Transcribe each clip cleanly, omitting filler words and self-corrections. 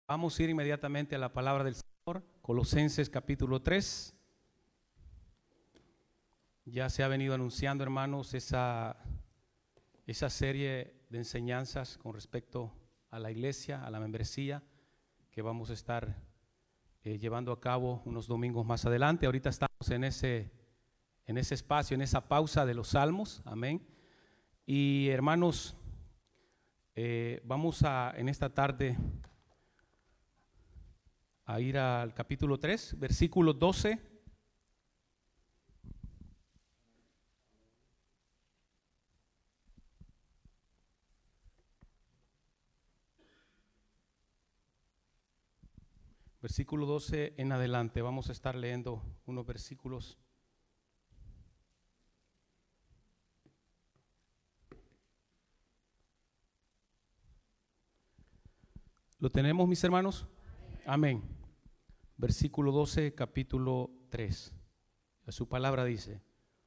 Vamos a ir inmediatamente a la palabra del Señor, Colosenses capítulo 3. Ya se ha venido anunciando, hermanos, esa serie de enseñanzas con respecto a la iglesia, a la membresía, que vamos a estar llevando a cabo unos domingos más adelante. Ahorita estamos en ese espacio, en esa pausa de los salmos, amén. Y hermanos, vamos en esta tarde a ir al capítulo 3, versículo 12. Versículo 12 en adelante. Vamos a estar leyendo unos versículos. ¿Lo tenemos, mis hermanos? Amén. Versículo 12, capítulo 3. Su palabra dice: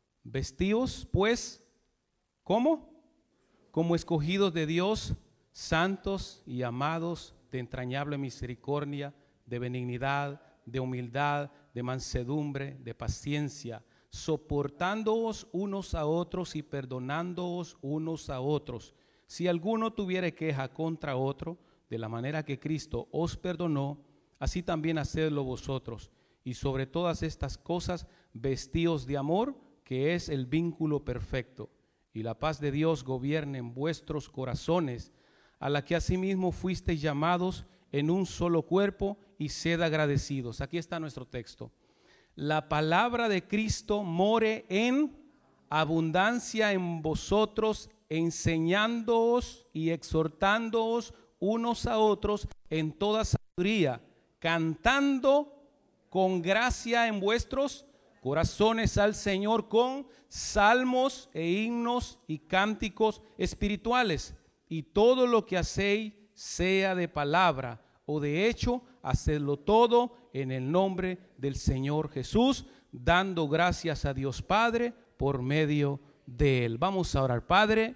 vestíos pues, ¿cómo? Como escogidos de Dios, santos y amados, de entrañable misericordia, de benignidad, de humildad, de mansedumbre, de paciencia, soportándoos unos a otros y perdonándoos unos a otros. Si alguno tuviere queja contra otro, de la manera que Cristo os perdonó, así también hacedlo vosotros. Y sobre todas estas cosas, vestíos de amor, que es el vínculo perfecto. Y la paz de Dios gobierne en vuestros corazones, a la que asimismo fuisteis llamados en un solo cuerpo, y sed agradecidos. Aquí está nuestro texto. La palabra de Cristo more en abundancia en vosotros, enseñándoos y exhortándoos unos a otros en toda sabiduría, cantando con gracia en vuestros corazones al Señor con salmos e himnos y cánticos espirituales. Y todo lo que hacéis, sea de palabra o de hecho, hacedlo todo en el nombre del Señor Jesús, dando gracias a Dios Padre por medio de Él. Vamos a orar. Padre,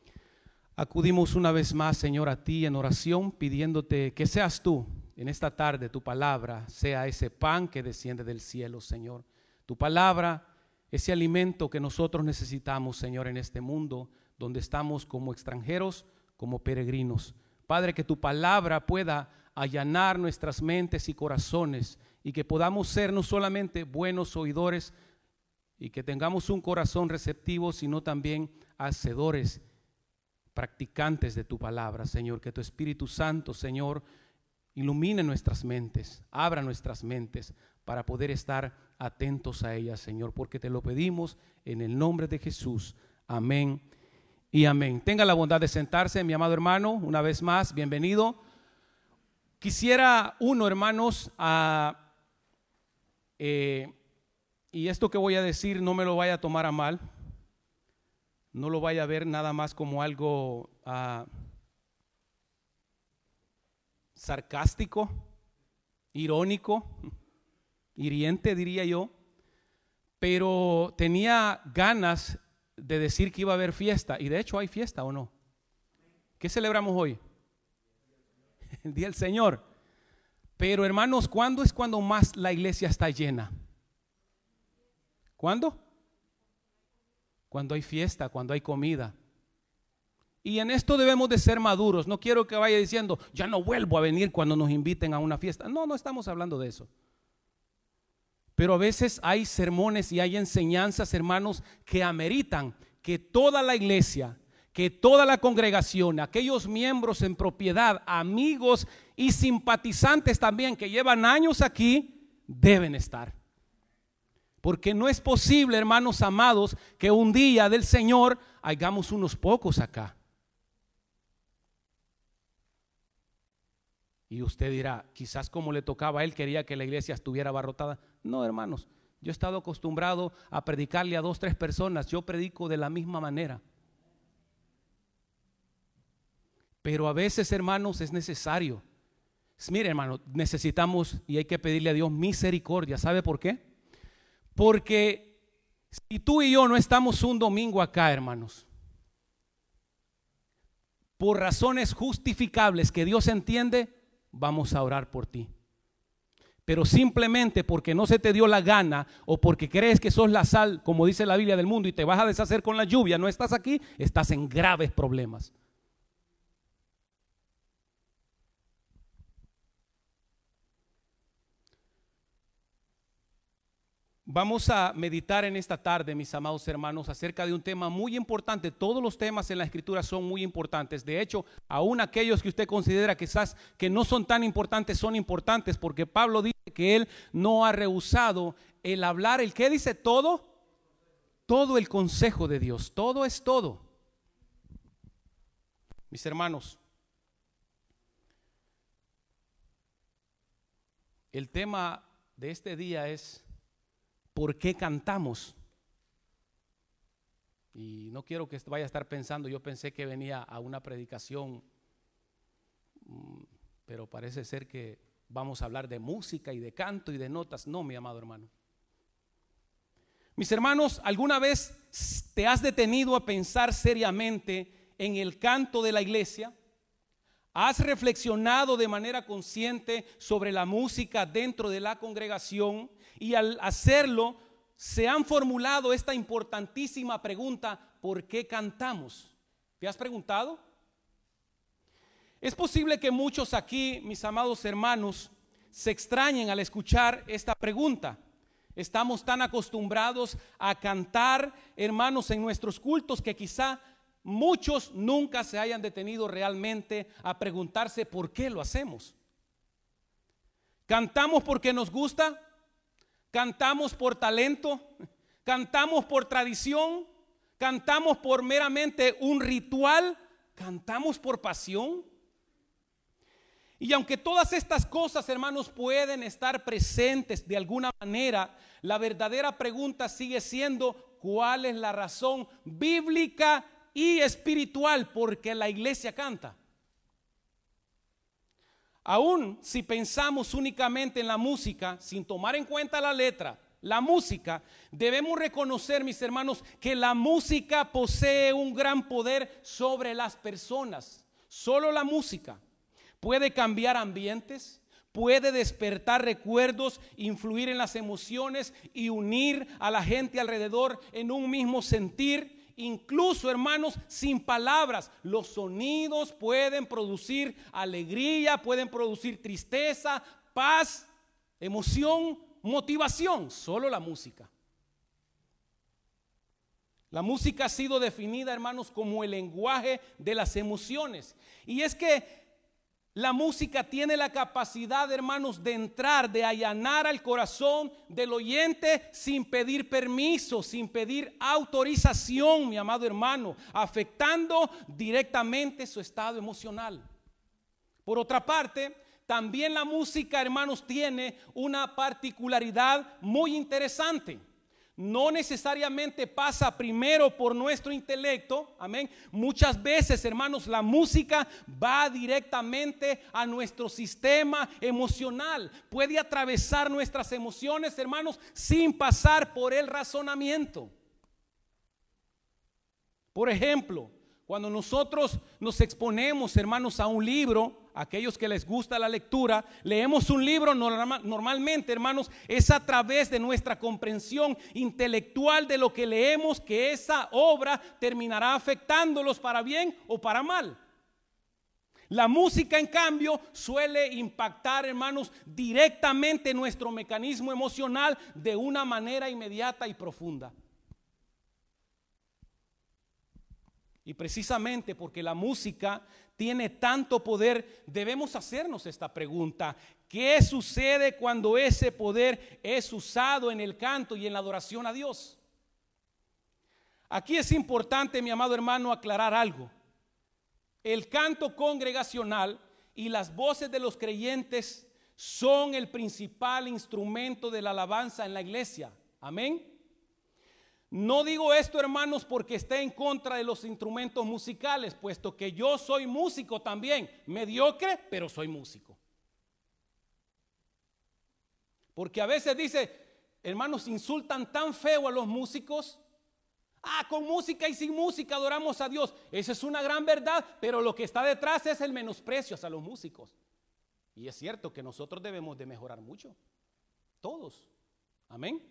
acudimos una vez más, Señor, a ti en oración, pidiéndote que seas tú en esta tarde, tu palabra sea ese pan que desciende del cielo, Señor. Tu palabra, ese alimento que nosotros necesitamos, Señor, en este mundo donde estamos como extranjeros, como peregrinos. Padre, que tu palabra pueda allanar nuestras mentes y corazones, y que podamos ser no solamente buenos oidores y que tengamos un corazón receptivo, sino también hacedores, practicantes de tu palabra, Señor. Que tu Espíritu Santo, Señor, ilumine nuestras mentes, abra nuestras mentes para poder estar atentos a ellas, Señor, porque te lo pedimos en el nombre de Jesús. Amén y amén. Tenga la bondad de sentarse, mi amado hermano, una vez más, bienvenido. Quisiera hermanos, y esto que voy a decir no me lo vaya a tomar a mal, no lo vaya a ver nada más como algo sarcástico, irónico, hiriente diría yo, pero tenía ganas de decir que iba a haber fiesta, y de hecho hay fiesta, ¿o no? ¿Qué celebramos hoy? El día del Señor. Pero hermanos, ¿cuándo es cuando más la iglesia está llena? ¿Cuándo? Cuando hay fiesta, cuando hay comida. Y en esto debemos de ser maduros. No quiero que vaya diciendo, ya no vuelvo a venir cuando nos inviten a una fiesta. No estamos hablando de eso. Pero a veces hay sermones y hay enseñanzas, hermanos, que ameritan que toda la iglesia, que toda la congregación, aquellos miembros en propiedad, amigos y simpatizantes también que llevan años aquí, deben estar. Porque no es posible, hermanos amados, que un día del Señor hagamos unos pocos acá. Y usted dirá, quizás como le tocaba a él, quería que la iglesia estuviera abarrotada. No, hermanos, yo he estado acostumbrado a predicarle a 2, 3 personas. Yo predico de la misma manera. Pero a veces, hermanos, es necesario. Mire, hermano, necesitamos y hay que pedirle a Dios misericordia. ¿Sabe por qué? Porque si tú y yo no estamos un domingo acá, hermanos, por razones justificables que Dios entiende, vamos a orar por ti. Pero simplemente porque no se te dio la gana o porque crees que sos la sal, como dice la Biblia, del mundo y te vas a deshacer con la lluvia, no estás aquí, estás en graves problemas. Vamos a meditar en esta tarde, mis amados hermanos, acerca de un tema muy importante. Todos los temas en la Escritura son muy importantes. De hecho, aún aquellos que usted considera quizás que no son tan importantes, son importantes, porque Pablo dice que él no ha rehusado el hablar, ¿el qué dice? Todo el consejo de Dios. Todo es todo. Mis hermanos, el tema de este día es: ¿por qué cantamos? Y no quiero que vaya a estar pensando, yo pensé que venía a una predicación, pero parece ser que vamos a hablar de música y de canto y de notas. No, mi amado hermano. Mis hermanos, ¿alguna vez te has detenido a pensar seriamente en el canto de la iglesia? ¿Has reflexionado de manera consciente sobre la música dentro de la congregación? Y al hacerlo, se han formulado esta importantísima pregunta: ¿por qué cantamos? ¿Te has preguntado? Es posible que muchos aquí, mis amados hermanos, se extrañen al escuchar esta pregunta. Estamos tan acostumbrados a cantar, hermanos, en nuestros cultos, que quizá muchos nunca se hayan detenido realmente a preguntarse por qué lo hacemos. ¿Cantamos porque nos gusta? ¿Cantamos por talento? ¿Cantamos por tradición? ¿Cantamos por meramente un ritual? ¿Cantamos por pasión? Y aunque todas estas cosas, hermanos, pueden estar presentes de alguna manera, la verdadera pregunta sigue siendo: ¿cuál es la razón bíblica y espiritual porque la iglesia canta? Aún si pensamos únicamente en la música, sin tomar en cuenta la letra, la música, debemos reconocer, mis hermanos, que la música posee un gran poder sobre las personas. Solo la música puede cambiar ambientes, puede despertar recuerdos, influir en las emociones y unir a la gente alrededor en un mismo sentir. Incluso, hermanos, sin palabras, los sonidos pueden producir alegría, pueden producir tristeza, paz, emoción, motivación. Solo la música. La música ha sido definida, hermanos, como el lenguaje de las emociones. Y es que la música tiene la capacidad, hermanos, de entrar, de allanar al corazón del oyente sin pedir permiso, sin pedir autorización, mi amado hermano, afectando directamente su estado emocional. Por otra parte, también la música, hermanos, tiene una particularidad muy interesante. No necesariamente pasa primero por nuestro intelecto, amén. Muchas veces, hermanos, la música va directamente a nuestro sistema emocional. Puede atravesar nuestras emociones, hermanos, sin pasar por el razonamiento. Por ejemplo, cuando nosotros nos exponemos, hermanos, a un libro, aquellos que les gusta la lectura, leemos un libro, normalmente, hermanos, es a través de nuestra comprensión intelectual de lo que leemos que esa obra terminará afectándolos para bien o para mal. La música, en cambio, suele impactar, hermanos, directamente nuestro mecanismo emocional de una manera inmediata y profunda. Y precisamente porque la música tiene tanto poder, debemos hacernos esta pregunta: ¿qué sucede cuando ese poder es usado en el canto y en la adoración a Dios? Aquí es importante, mi amado hermano, aclarar algo. El canto congregacional y las voces de los creyentes son el principal instrumento de la alabanza en la iglesia. Amén. No digo esto, hermanos, porque esté en contra de los instrumentos musicales, puesto que yo soy músico también, mediocre, pero soy músico. Porque a veces dice, hermanos, insultan tan feo a los músicos. Con música y sin música adoramos a Dios. Esa es una gran verdad, pero lo que está detrás es el menosprecio hacia los músicos. Y es cierto que nosotros debemos de mejorar mucho, todos. Amén.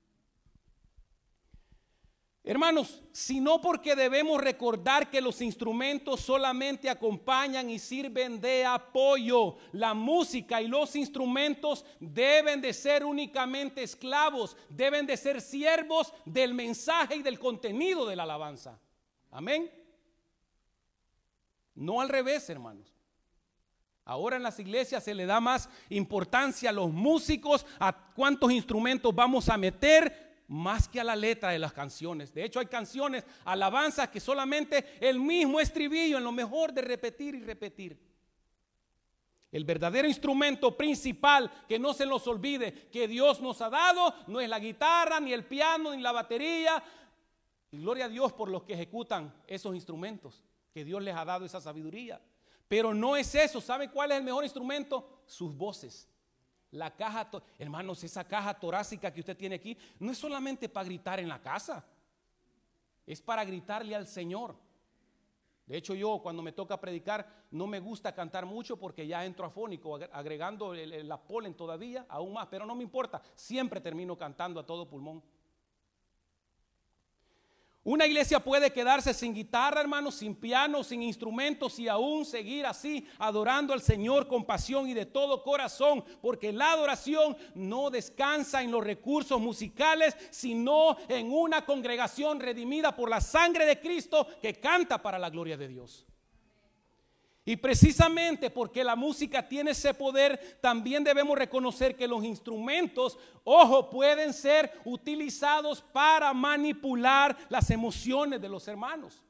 Hermanos, sino porque debemos recordar que los instrumentos solamente acompañan y sirven de apoyo. La música y los instrumentos deben de ser únicamente esclavos, deben de ser siervos del mensaje y del contenido de la alabanza. Amén. No al revés, hermanos. Ahora en las iglesias se le da más importancia a los músicos, a cuántos instrumentos vamos a meter, más que a la letra de las canciones. De hecho, hay canciones, alabanzas, que solamente el mismo estribillo, en lo mejor de repetir y repetir. El verdadero instrumento principal, que no se nos olvide, que Dios nos ha dado, no es la guitarra, ni el piano, ni la batería. Y gloria a Dios por los que ejecutan esos instrumentos, que Dios les ha dado esa sabiduría. Pero no es eso. ¿Sabe cuál es el mejor instrumento? Sus voces. La caja, hermanos, esa caja torácica que usted tiene aquí no es solamente para gritar en la casa, es para gritarle al Señor. De hecho, yo cuando me toca predicar no me gusta cantar mucho porque ya entro afónico, agregando la polen todavía, aún más, pero no me importa, siempre termino cantando a todo pulmón. Una iglesia puede quedarse sin guitarra, hermanos, sin piano, sin instrumentos, y aún seguir así adorando al Señor con pasión y de todo corazón, porque la adoración no descansa en los recursos musicales, sino en una congregación redimida por la sangre de Cristo que canta para la gloria de Dios. Y precisamente porque la música tiene ese poder, también debemos reconocer que los instrumentos, ojo, pueden ser utilizados para manipular las emociones de los hermanos.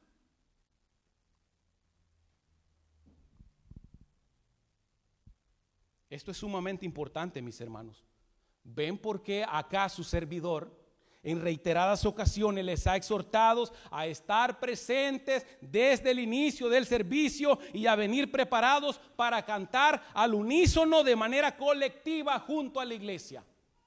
Esto es sumamente importante, mis hermanos. ¿Ven por qué acá su servidor en reiteradas ocasiones les ha exhortado a estar presentes desde el inicio del servicio y a venir preparados para cantar al unísono de manera colectiva junto a la iglesia?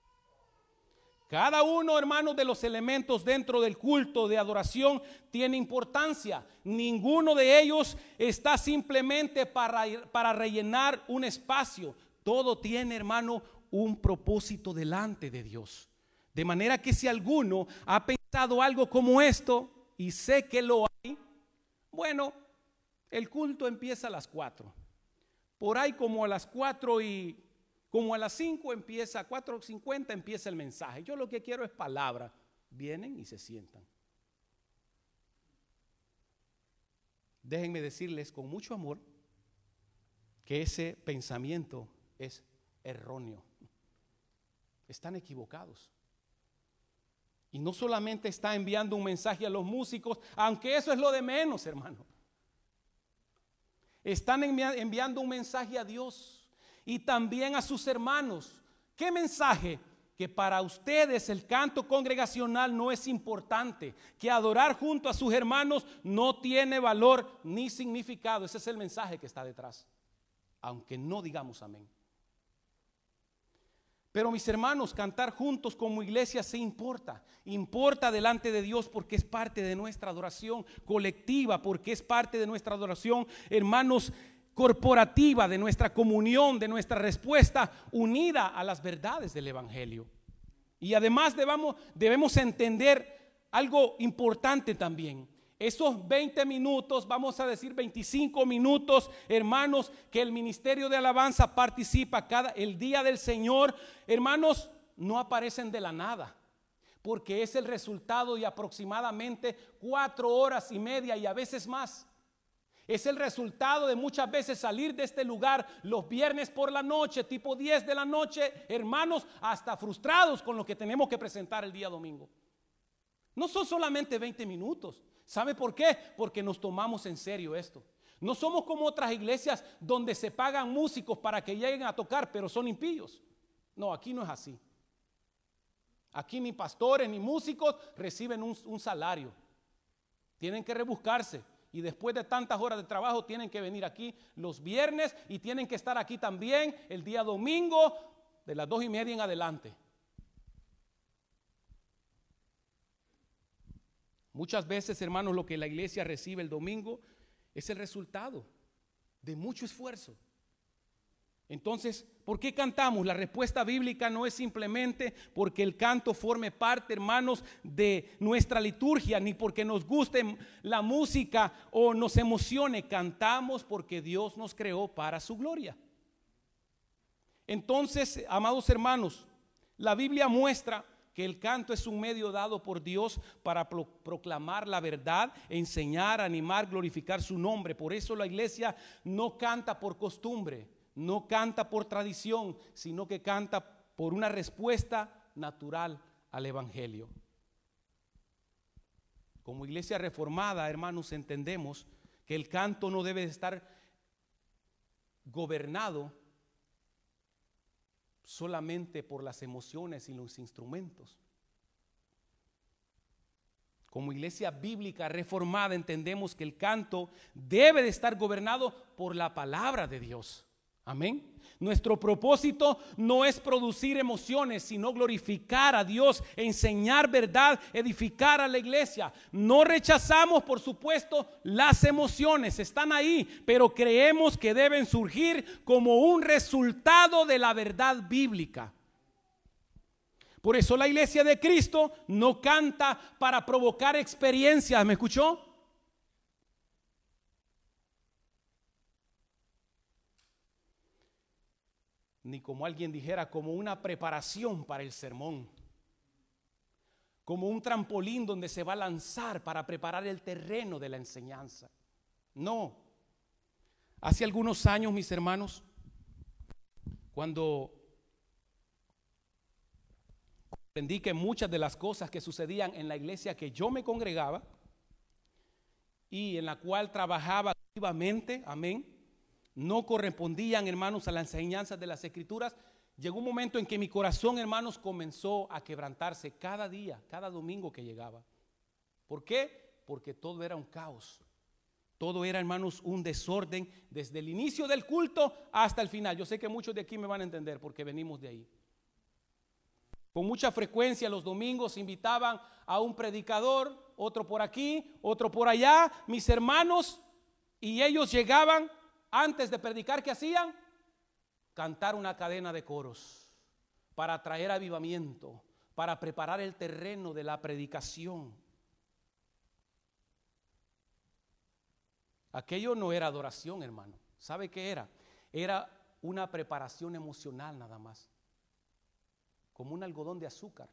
Cada uno, hermanos, de los elementos dentro del culto de adoración tiene importancia. Ninguno de ellos está simplemente para rellenar un espacio. Todo tiene, hermano, un propósito delante de Dios. De manera que si alguno ha pensado algo como esto, y sé que lo hay, bueno, el culto empieza a las 4. Por ahí como a las 4 y como a las 5 empieza, 4:50 empieza el mensaje. Yo lo que quiero es palabra. Vienen y se sientan. Déjenme decirles con mucho amor que ese pensamiento es erróneo. Están equivocados. Y no solamente está enviando un mensaje a los músicos, aunque eso es lo de menos, hermano. Están enviando un mensaje a Dios y también a sus hermanos. ¿Qué mensaje? Que para ustedes el canto congregacional no es importante, que adorar junto a sus hermanos no tiene valor ni significado. Ese es el mensaje que está detrás, aunque no digamos amén. Pero mis hermanos, cantar juntos como iglesia sí importa delante de Dios, porque es parte de nuestra adoración colectiva, porque es parte de nuestra adoración, hermanos, corporativa, de nuestra comunión, de nuestra respuesta unida a las verdades del Evangelio. Y además debemos entender algo importante también. Esos 20 minutos, vamos a decir 25 minutos, hermanos, que el ministerio de alabanza participa el día del Señor, hermanos, no aparecen de la nada, porque es el resultado de aproximadamente 4 horas y media y a veces más. Es el resultado de muchas veces salir de este lugar los viernes por la noche, tipo 10 de la noche, hermanos, hasta frustrados con lo que tenemos que presentar el día domingo. No son solamente 20 minutos. ¿Sabe por qué? Porque nos tomamos en serio esto. No somos como otras iglesias donde se pagan músicos para que lleguen a tocar, pero son impíos. No, aquí no es así. Aquí ni pastores ni músicos reciben un salario. Tienen que rebuscarse. Y después de tantas horas de trabajo tienen que venir aquí los viernes y tienen que estar aquí también el día domingo de las 2:30 en adelante. Muchas veces, hermanos, lo que la iglesia recibe el domingo es el resultado de mucho esfuerzo. Entonces, ¿por qué cantamos? La respuesta bíblica no es simplemente porque el canto forme parte, hermanos, de nuestra liturgia, ni porque nos guste la música o nos emocione. Cantamos porque Dios nos creó para su gloria. Entonces, amados hermanos, la Biblia muestra que el canto es un medio dado por Dios para proclamar la verdad, enseñar, animar, glorificar su nombre. Por eso la iglesia no canta por costumbre, no canta por tradición, sino que canta por una respuesta natural al evangelio. Como iglesia reformada, hermanos, entendemos que el canto no debe estar gobernado solamente por las emociones y los instrumentos. Como iglesia bíblica reformada entendemos que el canto debe de estar gobernado por la palabra de Dios. Amén. Nuestro propósito no es producir emociones, sino glorificar a Dios, enseñar verdad, edificar a la iglesia. No rechazamos, por supuesto, las emociones, están ahí, pero creemos que deben surgir como un resultado de la verdad bíblica. Por eso la iglesia de Cristo no canta para provocar experiencias, ¿me escuchó? Ni como alguien dijera, como una preparación para el sermón, como un trampolín donde se va a lanzar para preparar el terreno de la enseñanza. No. Hace algunos años, mis hermanos, cuando comprendí que muchas de las cosas que sucedían en la iglesia que yo me congregaba y en la cual trabajaba activamente, amén, no correspondían, hermanos, a las enseñanzas de las Escrituras, llegó un momento en que mi corazón, hermanos, comenzó a quebrantarse cada día, cada domingo que llegaba. ¿Por qué? Porque todo era un caos. Todo era, hermanos, un desorden desde el inicio del culto hasta el final. Yo sé que muchos de aquí me van a entender porque venimos de ahí. Con mucha frecuencia los domingos invitaban a un predicador, otro por aquí, otro por allá, mis hermanos, y ellos llegaban. Antes de predicar, ¿qué hacían? Cantar una cadena de coros para traer avivamiento, para preparar el terreno de la predicación. Aquello no era adoración, hermano. ¿Sabe qué era? Era una preparación emocional nada más, como un algodón de azúcar,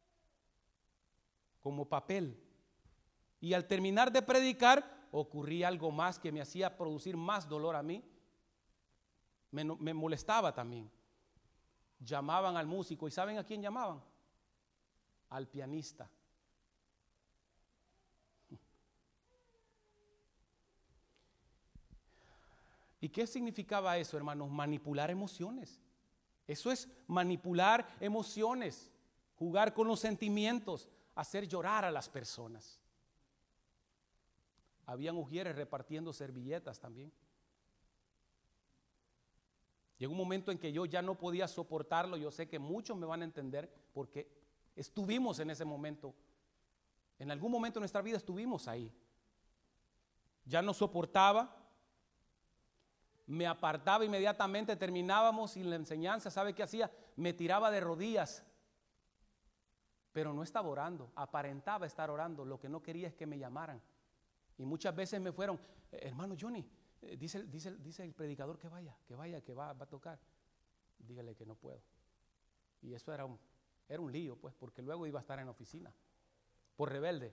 como papel. Y al terminar de predicar, ocurría algo más que me hacía producir más dolor a mí. Me molestaba también. Llamaban al músico, ¿y saben a quién llamaban? Al pianista. ¿Y qué significaba eso, hermanos? Manipular emociones. Eso es manipular emociones, jugar con los sentimientos, hacer llorar a las personas. Habían ujieres repartiendo servilletas también. Llegó un momento en que yo ya no podía soportarlo. Yo sé que muchos me van a entender porque estuvimos en ese momento. En algún momento de nuestra vida estuvimos ahí. Ya no soportaba. Me apartaba inmediatamente, terminábamos y la enseñanza, ¿sabe qué hacía? Me tiraba de rodillas. Pero no estaba orando, aparentaba estar orando. Lo que no quería es que me llamaran. Y muchas veces me fueron, hermano Johnny, dice el predicador que va a tocar. Dígale que no puedo. Y eso era un lío, pues, porque luego iba a estar en la oficina, por rebelde.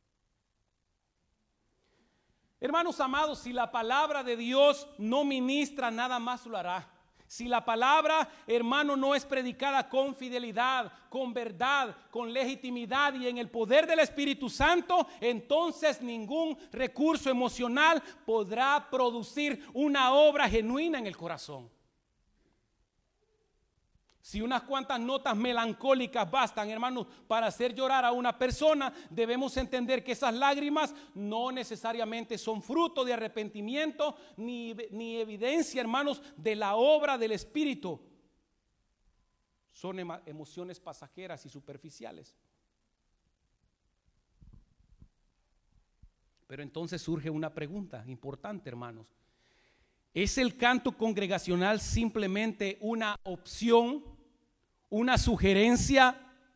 Hermanos amados, si la palabra de Dios no ministra, nada más lo hará. Si la palabra, hermano, no es predicada con fidelidad, con verdad, con legitimidad y en el poder del Espíritu Santo, entonces ningún recurso emocional podrá producir una obra genuina en el corazón. Si unas cuantas notas melancólicas bastan, hermanos, para hacer llorar a una persona, debemos entender que esas lágrimas no necesariamente son fruto de arrepentimiento ni evidencia, hermanos, de la obra del Espíritu. Son emociones pasajeras y superficiales. Pero entonces surge una pregunta importante, hermanos. ¿Es el canto congregacional simplemente una opción, una sugerencia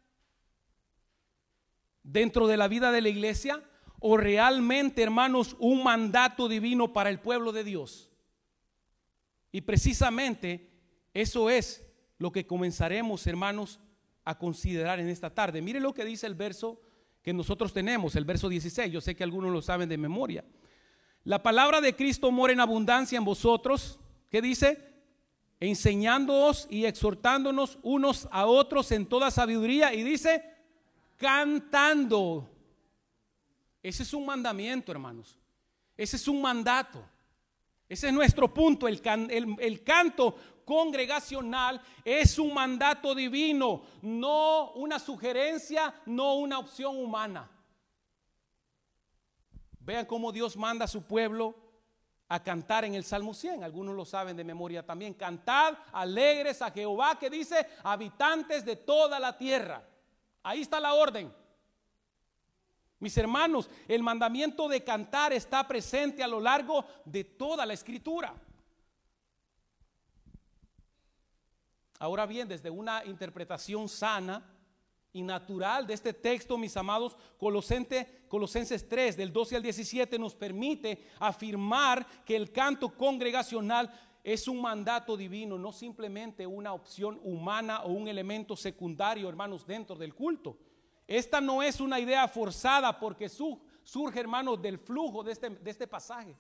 dentro de la vida de la iglesia? ¿O realmente, hermanos, un mandato divino para el pueblo de Dios? Y precisamente eso es lo que comenzaremos, hermanos, a considerar en esta tarde. Mire lo que dice el verso que nosotros tenemos, el verso 16. Yo sé que algunos lo saben de memoria. La palabra de Cristo mora en abundancia en vosotros. ¿Qué dice? Enseñándoos y exhortándonos unos a otros en toda sabiduría. Y dice, cantando. Ese es un mandamiento, hermanos. Ese es un mandato. Ese es nuestro punto. El canto congregacional es un mandato divino, no una sugerencia, no una opción humana. Vean cómo Dios manda a su pueblo a cantar en el Salmo 100. Algunos lo saben de memoria también. Cantad alegres a Jehová, que dice, habitantes de toda la tierra. Ahí está la orden. Mis hermanos, el mandamiento de cantar está presente a lo largo de toda la Escritura. Ahora bien, desde una interpretación sana y natural de este texto, mis amados, Colosenses 3, del 12 al 17, nos permite afirmar que el canto congregacional es un mandato divino, no simplemente una opción humana o un elemento secundario, hermanos, dentro del culto. Esta no es una idea forzada porque surge, hermanos, del flujo de este pasaje.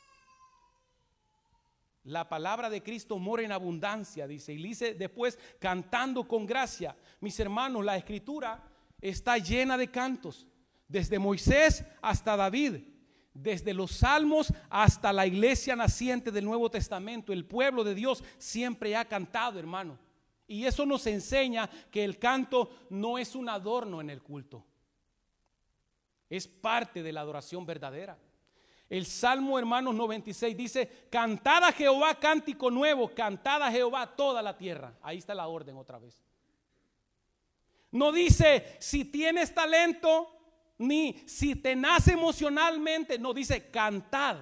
La palabra de Cristo mora en abundancia, dice, y dice después, cantando con gracia. Mis hermanos, la Escritura está llena de cantos, desde Moisés hasta David, desde los Salmos hasta la iglesia naciente del Nuevo Testamento. El pueblo de Dios siempre ha cantado, hermano. Y eso nos enseña que el canto no es un adorno en el culto, es parte de la adoración verdadera. El Salmo, hermanos, 96 dice, cantad a Jehová cántico nuevo, cantad a Jehová toda la tierra. Ahí está la orden otra vez. No dice si tienes talento, ni si te nace emocionalmente. No, dice cantad.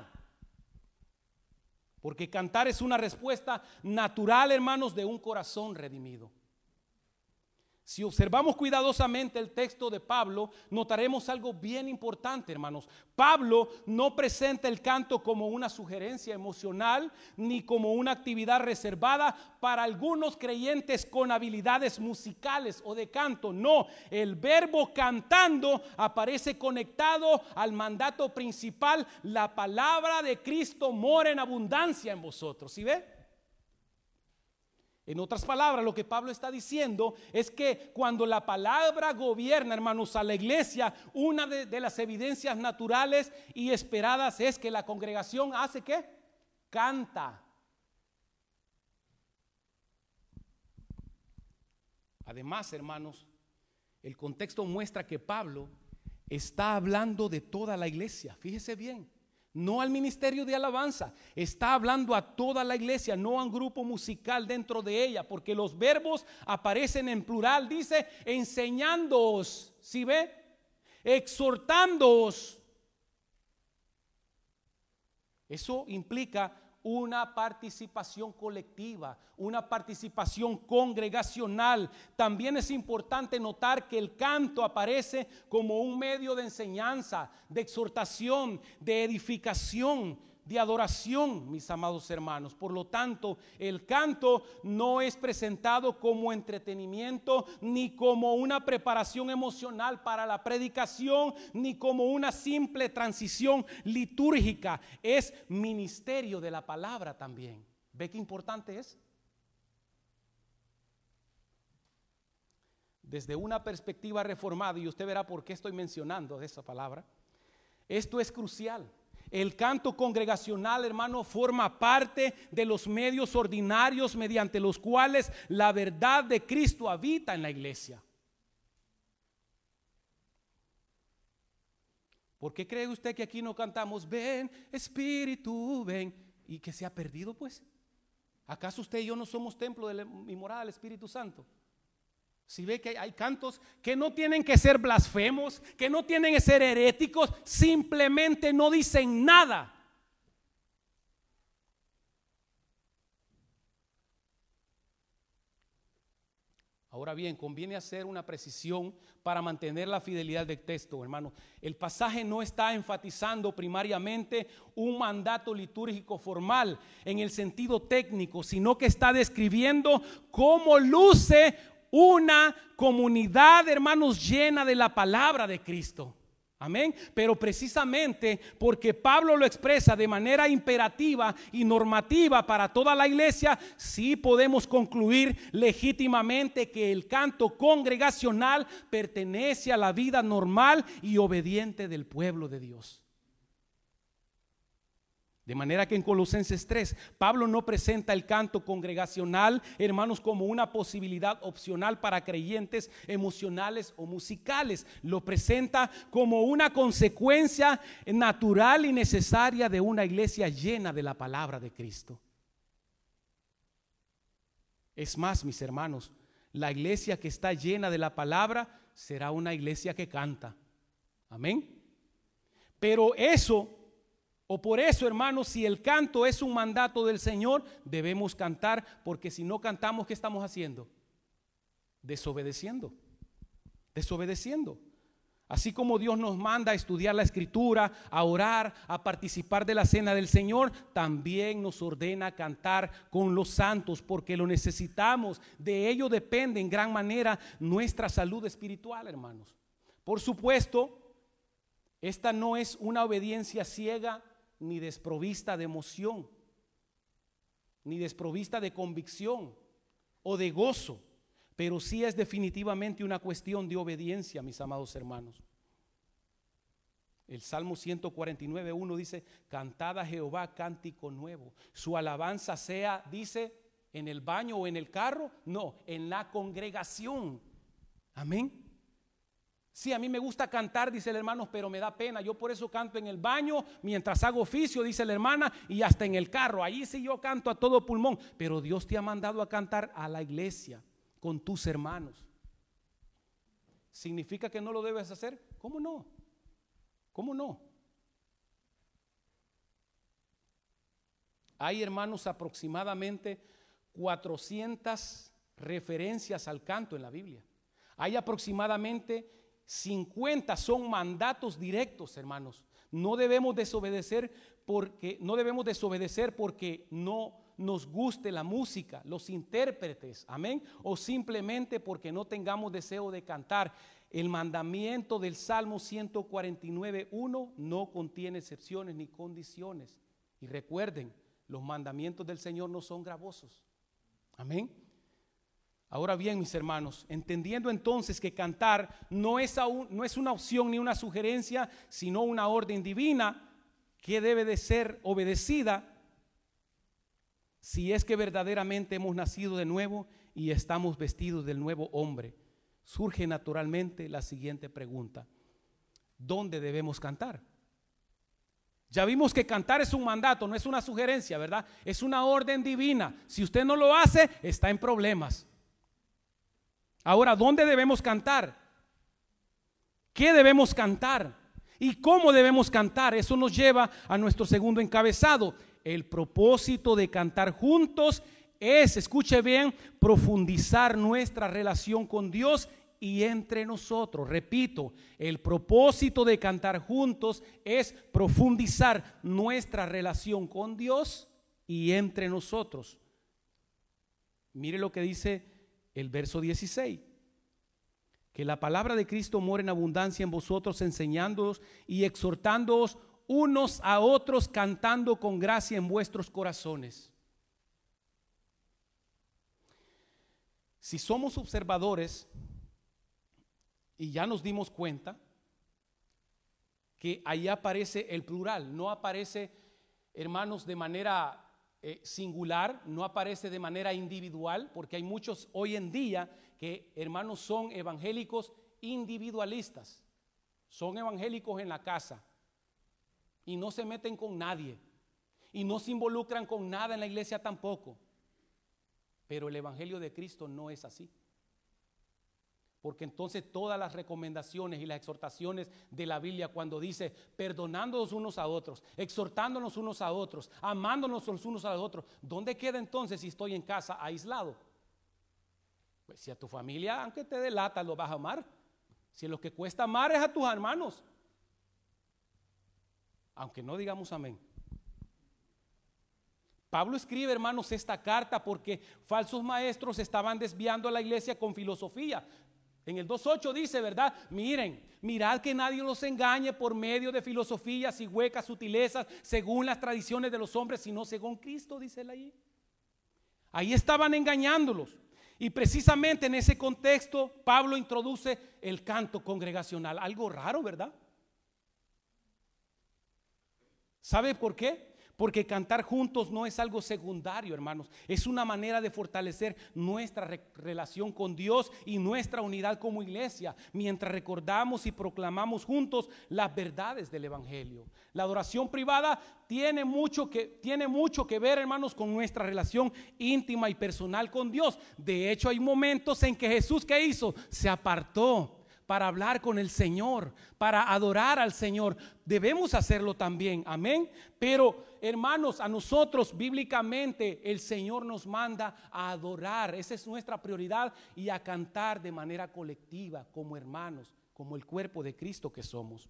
Porque cantar es una respuesta natural, hermanos, de un corazón redimido. Si observamos cuidadosamente el texto de Pablo, notaremos algo bien importante, hermanos. Pablo no presenta el canto como una sugerencia emocional ni como una actividad reservada para algunos creyentes con habilidades musicales o de canto. No, el verbo cantando aparece conectado al mandato principal. La palabra de Cristo mora en abundancia en vosotros. ¿Sí ve? En otras palabras, lo que Pablo está diciendo es que cuando la palabra gobierna, hermanos, a la iglesia, una de las evidencias naturales y esperadas es que la congregación hace ¿qué? Canta. Además, hermanos, el contexto muestra que Pablo está hablando de toda la iglesia. Fíjese bien. No al ministerio de alabanza, está hablando a toda la iglesia, no a un grupo musical dentro de ella, porque los verbos aparecen en plural. Dice enseñándoos, ¿sí ve? Exhortándoos. Eso implica una participación colectiva, una participación congregacional. También es importante notar que el canto aparece como un medio de enseñanza, de exhortación, de edificación, de adoración, mis amados hermanos. Por lo tanto, el canto no es presentado como entretenimiento, ni como una preparación emocional para la predicación, ni como una simple transición litúrgica. Es ministerio de la palabra también. ¿Ve qué importante es? Desde una perspectiva reformada, y usted verá por qué estoy mencionando esa palabra, esto es crucial. El canto congregacional, hermano, forma parte de los medios ordinarios mediante los cuales la verdad de Cristo habita en la iglesia. ¿Por qué cree usted que aquí no cantamos ven, Espíritu, ven? ¿Y que se ha perdido pues? ¿Acaso usted y yo no somos templo y morada del Espíritu Santo? Si ve que hay cantos que no tienen que ser blasfemos, que no tienen que ser heréticos, simplemente no dicen nada. Ahora bien, conviene hacer una precisión para mantener la fidelidad del texto, hermano. El pasaje no está enfatizando primariamente un mandato litúrgico formal en el sentido técnico, sino que está describiendo cómo luce una comunidad, hermanos, llena de la palabra de Cristo. Amén. Pero precisamente porque Pablo lo expresa de manera imperativa y normativa para toda la iglesia, sí podemos concluir legítimamente que el canto congregacional pertenece a la vida normal y obediente del pueblo de Dios. De manera que en Colosenses 3, Pablo no presenta el canto congregacional, hermanos, como una posibilidad opcional para creyentes emocionales o musicales. Lo presenta como una consecuencia natural y necesaria de una iglesia llena de la palabra de Cristo. Es más, mis hermanos, la iglesia que está llena de la palabra será una iglesia que canta. Amén. Pero por eso, hermanos, si el canto es un mandato del Señor, debemos cantar, porque si no cantamos, ¿qué estamos haciendo? Desobedeciendo. Así como Dios nos manda a estudiar la Escritura, a orar, a participar de la cena del Señor, también nos ordena cantar con los santos, porque lo necesitamos. De ello depende en gran manera nuestra salud espiritual, hermanos. Por supuesto, esta no es una obediencia ciega, ni desprovista de emoción, ni desprovista de convicción o de gozo, pero sí es definitivamente una cuestión de obediencia, mis amados hermanos. El Salmo 149:1 dice: cantad a Jehová cántico nuevo. Su alabanza sea, dice, en el baño o en el carro, no, en la congregación. Amén. Sí, a mí me gusta cantar, dice el hermano, pero me da pena. Yo por eso canto en el baño, mientras hago oficio, dice la hermana, y hasta en el carro. Ahí sí yo canto a todo pulmón. Pero Dios te ha mandado a cantar a la iglesia con tus hermanos. ¿Significa que no lo debes hacer? ¿Cómo no? ¿Cómo no? Hay, hermanos, aproximadamente 400 referencias al canto en la Biblia. Hay aproximadamente 50 son mandatos directos, hermanos. No debemos desobedecer porque no nos guste la música, los intérpretes, amén, o simplemente porque no tengamos deseo de cantar. El mandamiento del Salmo 149:1 no contiene excepciones ni condiciones. Y recuerden, los mandamientos del Señor no son gravosos. Amén. Ahora bien, mis hermanos, entendiendo entonces que cantar no es una opción ni una sugerencia, sino una orden divina que debe de ser obedecida si es que verdaderamente hemos nacido de nuevo y estamos vestidos del nuevo hombre, surge naturalmente la siguiente pregunta: ¿dónde debemos cantar? Ya vimos que cantar es un mandato, no es una sugerencia, ¿verdad? Es una orden divina. Si usted no lo hace, está en problemas. Ahora, ¿dónde debemos cantar? ¿Qué debemos cantar? ¿Y cómo debemos cantar? Eso nos lleva a nuestro segundo encabezado. El propósito de cantar juntos es, escuche bien, profundizar nuestra relación con Dios y entre nosotros. Repito, el propósito de cantar juntos es profundizar nuestra relación con Dios y entre nosotros. Mire lo que dice el verso 16: que la palabra de Cristo more en abundancia en vosotros, enseñándoos y exhortándoos unos a otros, cantando con gracia en vuestros corazones. Si somos observadores, y ya nos dimos cuenta que ahí aparece el plural, no aparece, hermanos, de manera singular, no aparece de manera individual, porque hay muchos hoy en día que, hermanos, son evangélicos individualistas, son evangélicos en la casa y no se meten con nadie y no se involucran con nada en la iglesia tampoco. Pero el evangelio de Cristo no es así, porque entonces todas las recomendaciones y las exhortaciones de la Biblia, cuando dice perdonándonos unos a otros, exhortándonos unos a otros, amándonos los unos a los otros, ¿dónde queda entonces si estoy en casa aislado? Pues si a tu familia, aunque te delata, lo vas a amar. Si lo que cuesta amar es a tus hermanos, aunque no digamos amén. Pablo escribe, hermanos, esta carta porque falsos maestros estaban desviando a la iglesia con filosofía. En el 2:8 dice, ¿verdad? Mirad que nadie los engañe por medio de filosofías y huecas sutilezas según las tradiciones de los hombres, sino según Cristo, dice él ahí. Ahí estaban engañándolos. Y precisamente en ese contexto Pablo introduce el canto congregacional. Algo raro, ¿verdad? ¿Sabe por qué? Porque cantar juntos no es algo secundario, hermanos. Es una manera de fortalecer nuestra relación con Dios y nuestra unidad como iglesia, mientras recordamos y proclamamos juntos las verdades del evangelio. La adoración privada tiene mucho que ver, hermanos, con nuestra relación íntima y personal con Dios. De hecho, hay momentos en que Jesús, ¿qué hizo? Se apartó para hablar con el Señor, para adorar al Señor. Debemos hacerlo también, amén. Pero hermanos, a nosotros bíblicamente el Señor nos manda a adorar. Esa es nuestra prioridad, y a cantar de manera colectiva como hermanos, como el cuerpo de Cristo que somos.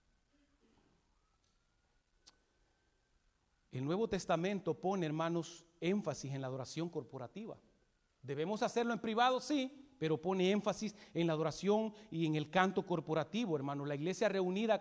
El Nuevo Testamento pone, hermanos, énfasis en la adoración corporativa. ¿Debemos hacerlo en privado? Sí, pero pone énfasis en la adoración y en el canto corporativo, hermano. La iglesia reunida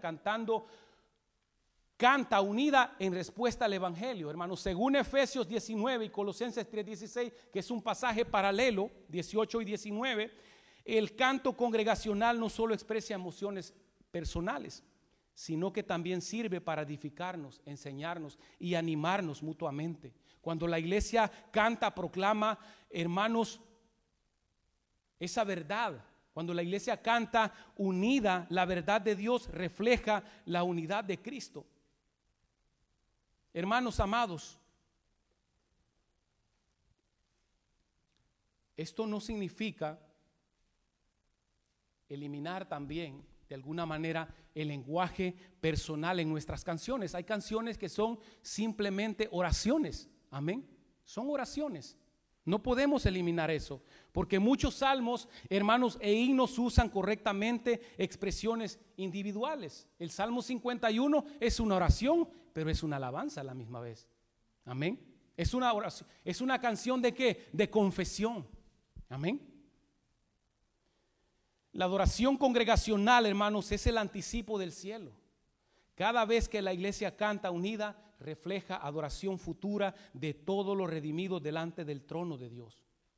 canta unida en respuesta al evangelio, hermano. Según Efesios 19 y Colosenses 3:16, que es un pasaje paralelo, 18 y 19, el canto congregacional no solo expresa emociones personales, sino que también sirve para edificarnos, enseñarnos y animarnos mutuamente. Cuando la iglesia canta, proclama, hermanos, esa verdad. Cuando la iglesia canta unida, la verdad de Dios refleja la unidad de Cristo. Hermanos amados, esto no significa eliminar también de alguna manera el lenguaje personal en nuestras canciones. Hay canciones que son simplemente oraciones, amén, son oraciones. No podemos eliminar eso, porque muchos salmos, hermanos, e himnos usan correctamente expresiones individuales. El Salmo 51 es una oración, pero es una alabanza a la misma vez. Amén. Es una oración, es una canción ¿de qué? De confesión. Amén. La adoración congregacional, hermanos, es el anticipo del cielo. Cada vez que la iglesia canta unida, refleja adoración futura de todos los redimidos delante del trono de Dios.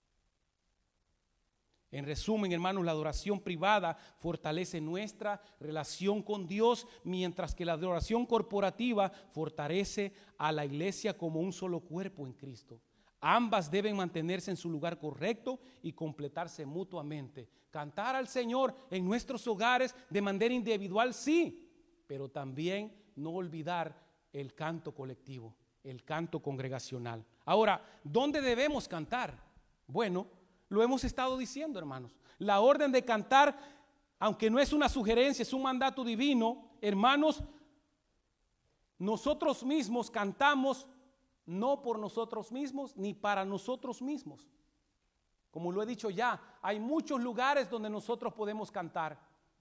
En resumen, hermanos, la adoración privada fortalece nuestra relación con Dios, mientras que la adoración corporativa fortalece a la iglesia como un solo cuerpo en Cristo. Ambas deben mantenerse en su lugar correcto y completarse mutuamente. Cantar al Señor en nuestros hogares de manera individual, sí, pero también no olvidar el canto colectivo, el canto congregacional. Ahora, ¿dónde debemos cantar? Bueno, lo hemos estado diciendo, hermanos. La orden de cantar, aunque no es una sugerencia, es un mandato divino, hermanos. Nosotros mismos cantamos no por nosotros mismos ni para nosotros mismos. Como lo he dicho ya, hay muchos lugares donde nosotros podemos cantar.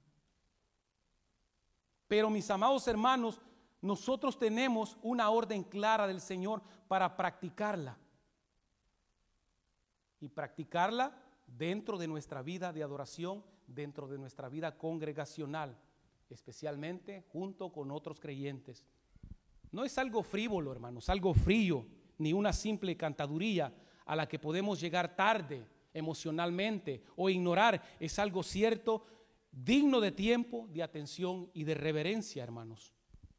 Pero mis amados hermanos, nosotros tenemos una orden clara del Señor para practicarla. Y practicarla dentro de nuestra vida de adoración, dentro de nuestra vida congregacional, especialmente junto con otros creyentes. No es algo frívolo, hermanos, algo frío, ni una simple cantaduría a la que podemos llegar tarde emocionalmente o ignorar. Es algo cierto, digno de tiempo, de atención y de reverencia, hermanos.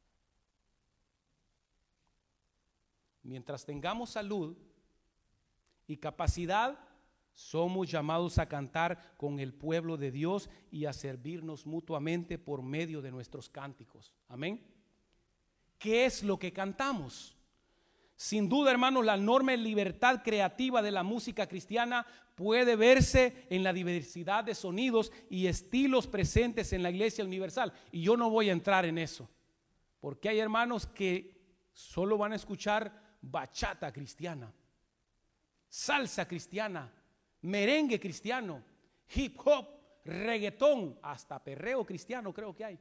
Mientras tengamos salud y capacidad, somos llamados a cantar con el pueblo de Dios y a servirnos mutuamente por medio de nuestros cánticos. Amén. ¿Qué es lo que cantamos? Sin duda, hermanos, la enorme libertad creativa de la música cristiana puede verse en la diversidad de sonidos y estilos presentes en la Iglesia Universal. Y yo no voy a entrar en eso, porque hay hermanos que solo van a escuchar bachata cristiana, salsa cristiana, merengue cristiano, hip hop, reggaetón, hasta perreo cristiano creo que hay.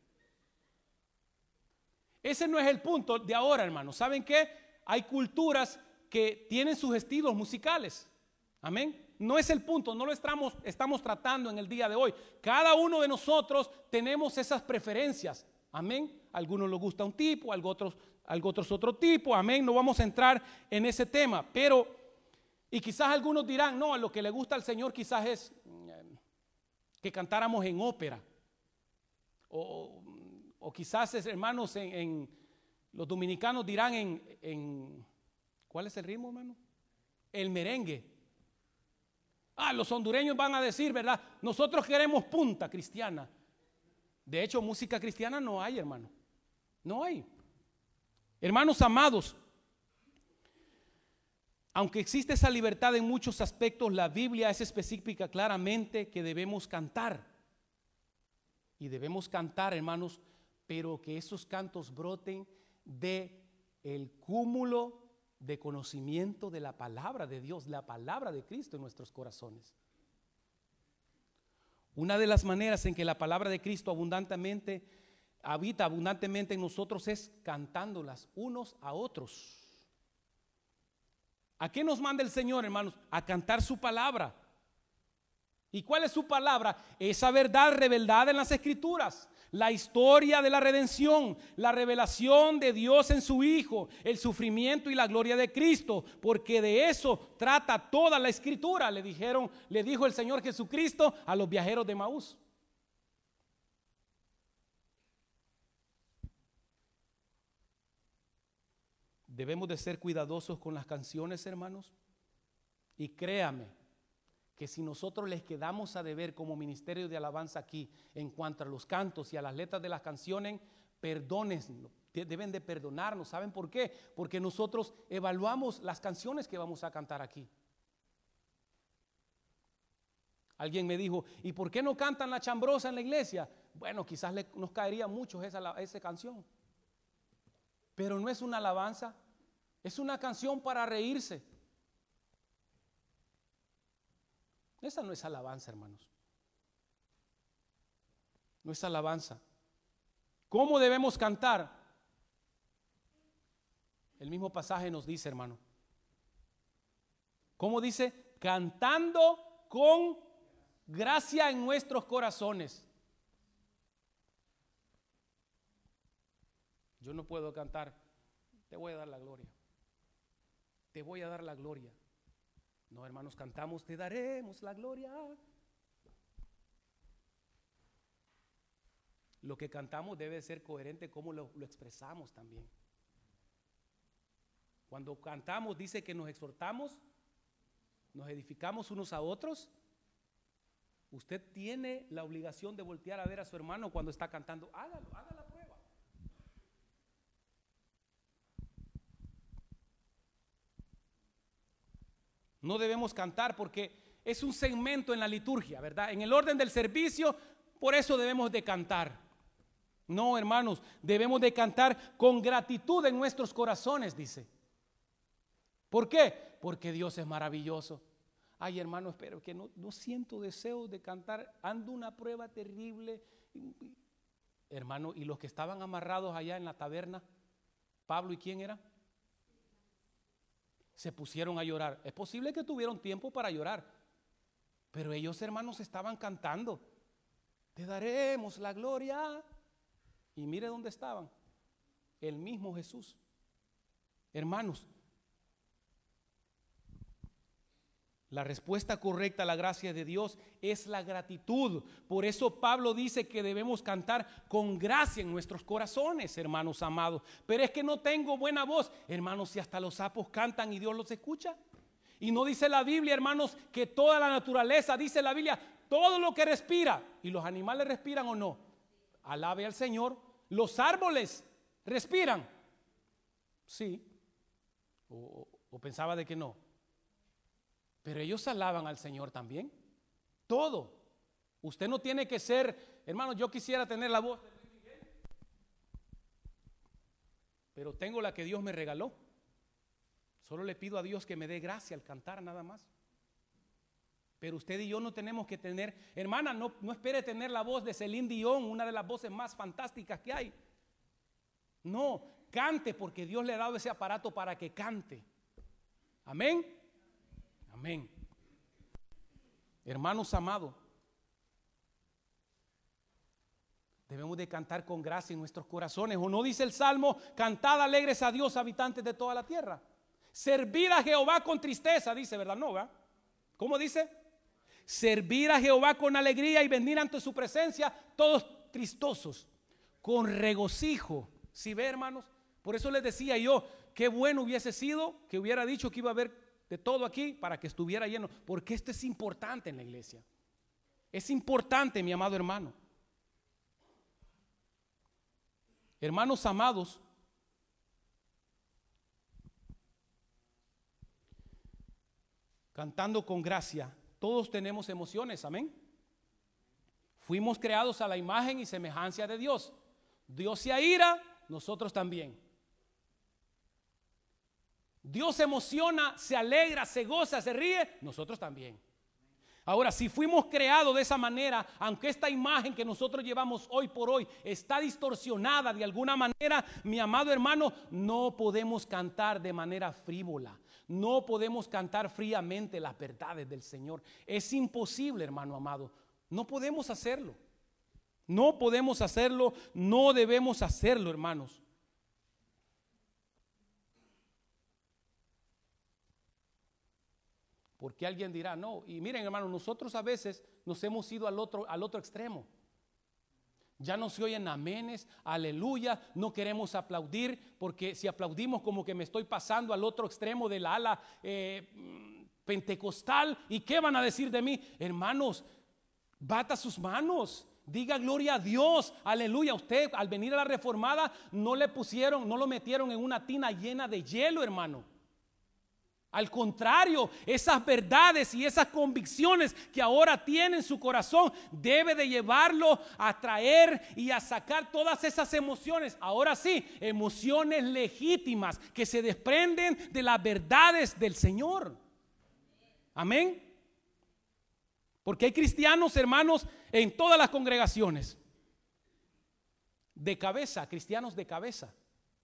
Ese no es el punto de ahora, hermanos. ¿Saben qué? Hay culturas que tienen sus estilos musicales. Amén. No es el punto, no lo estamos tratando en el día de hoy. Cada uno de nosotros tenemos esas preferencias. Amén. A algunos les gusta un tipo, a otros otro tipo. Amén. No vamos a entrar en ese tema. Pero, y quizás algunos dirán, no, lo que le gusta al Señor quizás es que cantáramos en ópera. O quizás, hermanos, en los dominicanos dirán en ¿cuál es el ritmo, hermano? El merengue. Los hondureños van a decir, ¿verdad? Nosotros queremos punta cristiana. De hecho, música cristiana no hay, hermano. No hay. Hermanos amados, aunque existe esa libertad en muchos aspectos, la Biblia es específica claramente que debemos cantar. Y debemos cantar, hermanos, pero que esos cantos broten de el cúmulo de conocimiento de la palabra de Dios, la palabra de Cristo en nuestros corazones. Una de las maneras en que la palabra de Cristo habita abundantemente en nosotros es cantándolas unos a otros. ¿A qué nos manda el Señor, hermanos? A cantar su palabra. ¿Y cuál es su palabra? Esa verdad revelada en las Escrituras. La historia de la redención, la revelación de Dios en su Hijo, el sufrimiento y la gloria de Cristo, porque de eso trata toda la Escritura, le dijo el Señor Jesucristo a los viajeros de Emaús. Debemos de ser cuidadosos con las canciones, hermanos, y créame que si nosotros les quedamos a deber como ministerio de alabanza aquí en cuanto a los cantos y a las letras de las canciones, perdónennos, deben de perdonarnos. ¿Saben por qué? Porque nosotros evaluamos las canciones que vamos a cantar aquí. Alguien me dijo, ¿y por qué no cantan la chambrosa en la iglesia? Bueno, quizás nos caería mucho esa canción, pero no es una alabanza, es una canción para reírse. Esa no es alabanza, hermanos. No es alabanza. ¿Cómo debemos cantar? El mismo pasaje nos dice, hermano. ¿Cómo dice? Cantando con gracia en nuestros corazones. Yo no puedo cantar, te voy a dar la gloria. Te voy a dar la gloria. No, hermanos, cantamos, te daremos la gloria. Lo que cantamos debe ser coherente como lo expresamos también. Cuando cantamos dice que nos exhortamos, nos edificamos unos a otros. Usted tiene la obligación de voltear a ver a su hermano cuando está cantando. Hágalo, haga la prueba. No debemos cantar porque es un segmento en la liturgia, ¿verdad? En el orden del servicio, por eso debemos de cantar. No, hermanos, debemos de cantar con gratitud en nuestros corazones, dice. ¿Por qué? Porque Dios es maravilloso. Ay, hermano, espero que no siento deseo de cantar. Ando una prueba terrible. Hermano, y los que estaban amarrados allá en la taberna, Pablo y quién era, se pusieron a llorar. Es posible que tuvieron tiempo para llorar, pero ellos, hermanos, estaban cantando. Te daremos la gloria. Y mire dónde estaban. El mismo Jesús. Hermanos, la respuesta correcta a la gracia de Dios es la gratitud. Por eso Pablo dice que debemos cantar con gracia en nuestros corazones, hermanos amados. Pero es que no tengo buena voz. Hermanos, si hasta los sapos cantan y Dios los escucha. Y no dice la Biblia, hermanos, que toda la naturaleza, dice la Biblia, todo lo que respira. ¿Y los animales respiran o no? Alabe al Señor. Los árboles respiran. Sí. O pensaba de que no. Pero ellos alaban al Señor también. Todo. Usted no tiene que ser, hermano, yo quisiera tener la voz de Luis Miguel, pero tengo la que Dios me regaló. Solo le pido a Dios que me dé gracia al cantar nada más. Pero usted y yo no tenemos que tener, hermana, no espere tener la voz de Celine Dion, una de las voces más fantásticas que hay. No, cante porque Dios le ha dado ese aparato para que cante. Amén. Amén. Hermanos amados, debemos de cantar con gracia en nuestros corazones. ¿O no dice el Salmo? Cantad alegres a Dios, habitantes de toda la tierra. Servir a Jehová con tristeza, dice, ¿verdad? No, ¿verdad? ¿Cómo dice? Servir a Jehová con alegría y venir ante su presencia todos tristosos, con regocijo. ¿Sí ve, hermanos? Por eso les decía yo, qué bueno hubiese sido que hubiera dicho que iba a haber de todo aquí para que estuviera lleno, porque esto es importante en la iglesia. Es importante, mi amado hermano. Hermanos amados, cantando con gracia, todos tenemos emociones, amén. Fuimos creados a la imagen y semejanza de Dios. Dios se aira, nosotros también. Dios se emociona, se alegra, se goza, se ríe, nosotros también. Ahora, si fuimos creados de esa manera, aunque esta imagen que nosotros llevamos hoy por hoy está distorsionada de alguna manera, mi amado hermano, no podemos cantar de manera frívola. No podemos cantar fríamente las verdades del Señor. Es imposible, hermano amado. No podemos hacerlo. No podemos hacerlo, no debemos hacerlo, hermanos. Porque alguien dirá, no, y miren hermano, nosotros a veces nos hemos ido al otro extremo. Ya no se oyen amenes, aleluya, no queremos aplaudir, porque si aplaudimos como que me estoy pasando al otro extremo del ala pentecostal, ¿y qué van a decir de mí? Hermanos, bata sus manos, diga gloria a Dios, aleluya. Usted al venir a la reformada no lo metieron en una tina llena de hielo, hermano. Al contrario, esas verdades y esas convicciones que ahora tiene en su corazón debe de llevarlo a traer y a sacar todas esas emociones. Ahora sí, emociones legítimas que se desprenden de las verdades del Señor. Amén. Porque hay cristianos, hermanos, en todas las congregaciones, de cabeza, cristianos de cabeza.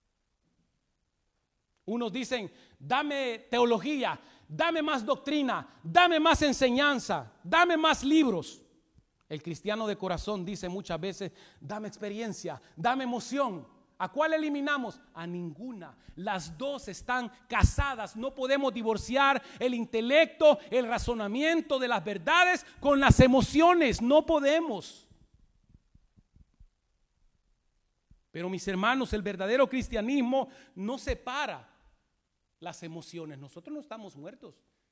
Unos dicen, dame teología, dame más doctrina, dame más enseñanza, dame más libros. El cristiano de corazón dice muchas veces, dame experiencia, dame emoción. ¿A cuál eliminamos? A ninguna. Las dos están casadas. No podemos divorciar el intelecto, el razonamiento de las verdades con las emociones. No podemos. Pero mis hermanos, el verdadero cristianismo no separa las emociones. Nosotros no estamos muertos.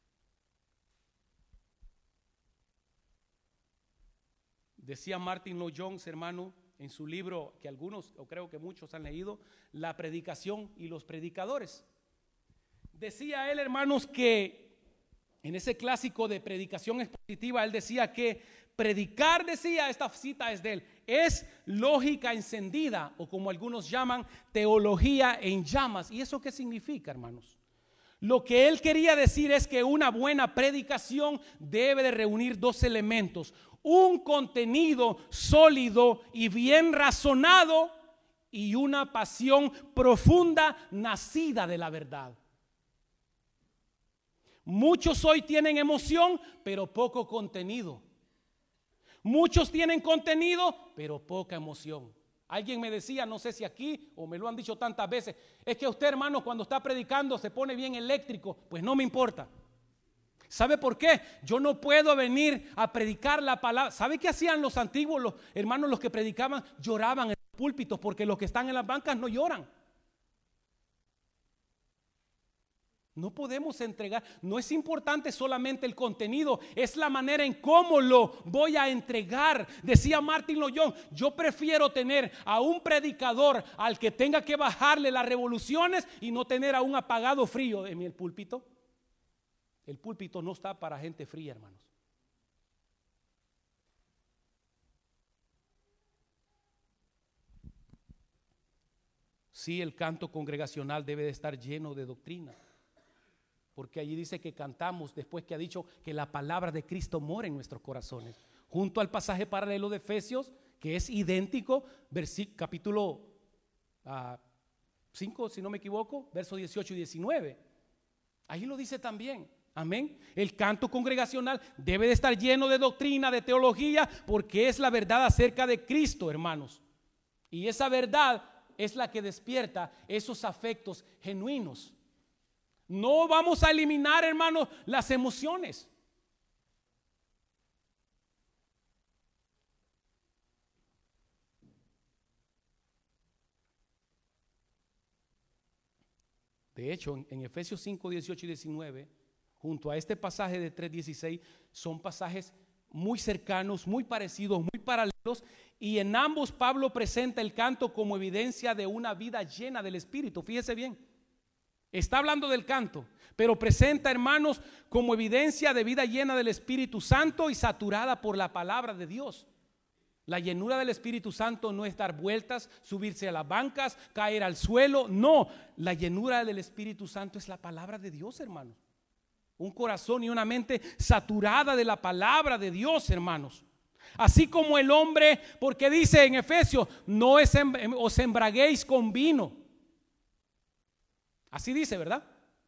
Decía Martin Lloyd-Jones, hermano, en su libro que algunos, o creo que muchos han leído, La predicación y los predicadores. Decía él, hermanos, que en ese clásico de predicación expositiva, él decía que predicar, decía, esta cita es de él, es lógica encendida, o como algunos llaman, teología en llamas. ¿Y eso qué significa, hermanos? Lo que él quería decir es que una buena predicación debe de reunir dos elementos: un contenido sólido y bien razonado y una pasión profunda nacida de la verdad. Muchos hoy tienen emoción, pero poco contenido. Muchos tienen contenido, pero poca emoción. Alguien me decía, no sé si aquí o me lo han dicho tantas veces, es que usted, hermano, cuando está predicando se pone bien eléctrico. Pues no me importa. ¿Sabe por qué? Yo no puedo venir a predicar la palabra. ¿Sabe qué hacían los antiguos, los hermanos, los que predicaban? Lloraban en los púlpitos, porque los que están en las bancas no lloran. No podemos entregar, no es importante solamente el contenido, es la manera en cómo lo voy a entregar. Decía Martin Lloyd-Jones, yo prefiero tener a un predicador al que tenga que bajarle las revoluciones y no tener a un apagado frío en el púlpito. El púlpito no está para gente fría, hermanos. Sí, el canto congregacional debe de estar lleno de doctrina. porque allí dice que cantamos después que ha dicho que la palabra de Cristo mora en nuestros corazones. Junto al pasaje paralelo de Efesios, que es idéntico, capítulo 5, si no me equivoco, versos 18 y 19. Ahí lo dice también. Amén. El canto congregacional debe de estar lleno de doctrina, de teología, porque es la verdad acerca de Cristo, hermanos. Y esa verdad es la que despierta esos afectos genuinos. No vamos a eliminar, hermanos, las emociones. De hecho, en Efesios 5, 18 y 19, junto a este pasaje de 3:16, son pasajes muy cercanos, muy parecidos, muy paralelos, y en ambos Pablo presenta el canto como evidencia de una vida llena del Espíritu. Fíjese bien, está hablando del canto, pero presenta, hermanos, como evidencia de vida llena del Espíritu Santo y saturada por la palabra de Dios. La llenura del Espíritu Santo no es dar vueltas, subirse a las bancas, caer al suelo. No, la llenura del Espíritu Santo es la palabra de Dios, hermanos. Un corazón y una mente saturada de la palabra de Dios, hermanos. Así como el hombre, porque dice en Efesios, no os embraguéis con vino. Así dice, ¿verdad?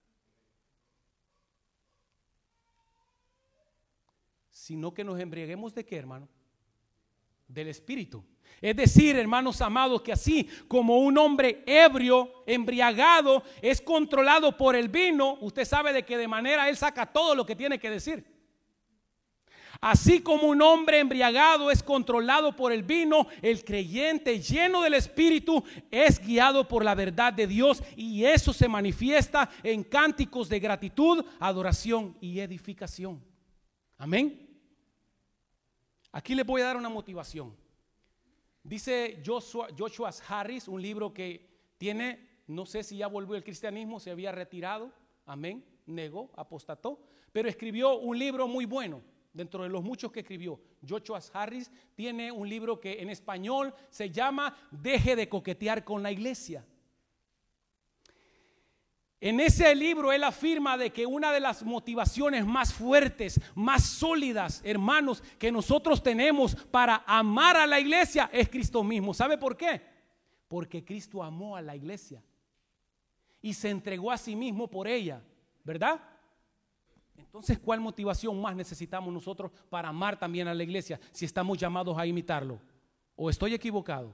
Sino que nos embriaguemos ¿de qué, hermano? Del Espíritu. Es decir, hermanos amados, que así como un hombre ebrio, embriagado, es controlado por el vino, usted sabe de que de manera él saca todo lo que tiene que decir. Así como un hombre embriagado es controlado por el vino, el creyente lleno del Espíritu es guiado por la verdad de Dios, y eso se manifiesta en cánticos de gratitud, adoración y edificación. Amén. Aquí les voy a dar una motivación. Dice Joshua Harris, un libro que tiene, no sé si ya volvió al cristianismo, se había retirado, amén, negó, apostató, pero escribió un libro muy bueno. Dentro de los muchos que escribió, Joshua Harris tiene un libro que en español se llama Deje de coquetear con la iglesia. En ese libro él afirma de que una de las motivaciones más fuertes, más sólidas, hermanos, que nosotros tenemos para amar a la iglesia es Cristo mismo. ¿Sabe por qué? Porque Cristo amó a la iglesia y se entregó a sí mismo por ella, ¿verdad? Entonces, ¿cuál motivación más necesitamos nosotros para amar también a la iglesia si estamos llamados a imitarlo? ¿O estoy equivocado?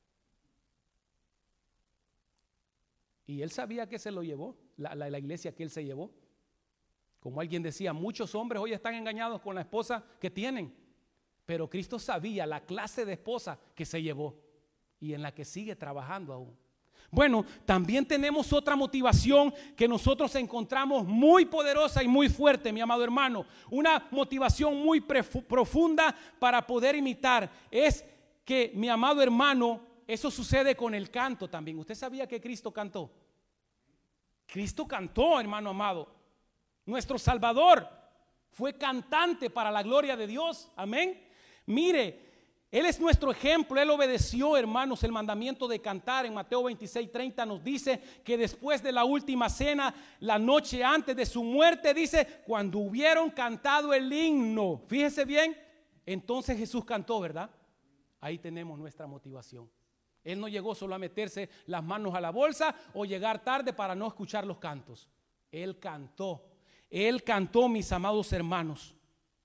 Y él sabía que se lo llevó, la iglesia que él se llevó. Como alguien decía, muchos hombres hoy están engañados con la esposa que tienen, pero Cristo sabía la clase de esposa que se llevó y en la que sigue trabajando aún. Bueno, también tenemos otra motivación que nosotros encontramos muy poderosa y muy fuerte, mi amado hermano. Una motivación muy profunda para poder imitar. Es que, mi amado hermano, eso sucede con el canto también. ¿Usted sabía que Cristo cantó? Cristo cantó, hermano amado. Nuestro Salvador fue cantante para la gloria de Dios. Amén. Mire, Él es nuestro ejemplo. Él obedeció, hermanos, el mandamiento de cantar. En Mateo 26:30 nos dice que después de la última cena, la noche antes de su muerte, dice, cuando hubieron cantado el himno, fíjese bien, entonces Jesús cantó, ¿verdad? Ahí tenemos nuestra motivación. Él no llegó solo a meterse las manos a la bolsa o llegar tarde para no escuchar los cantos. Él cantó, mis amados hermanos.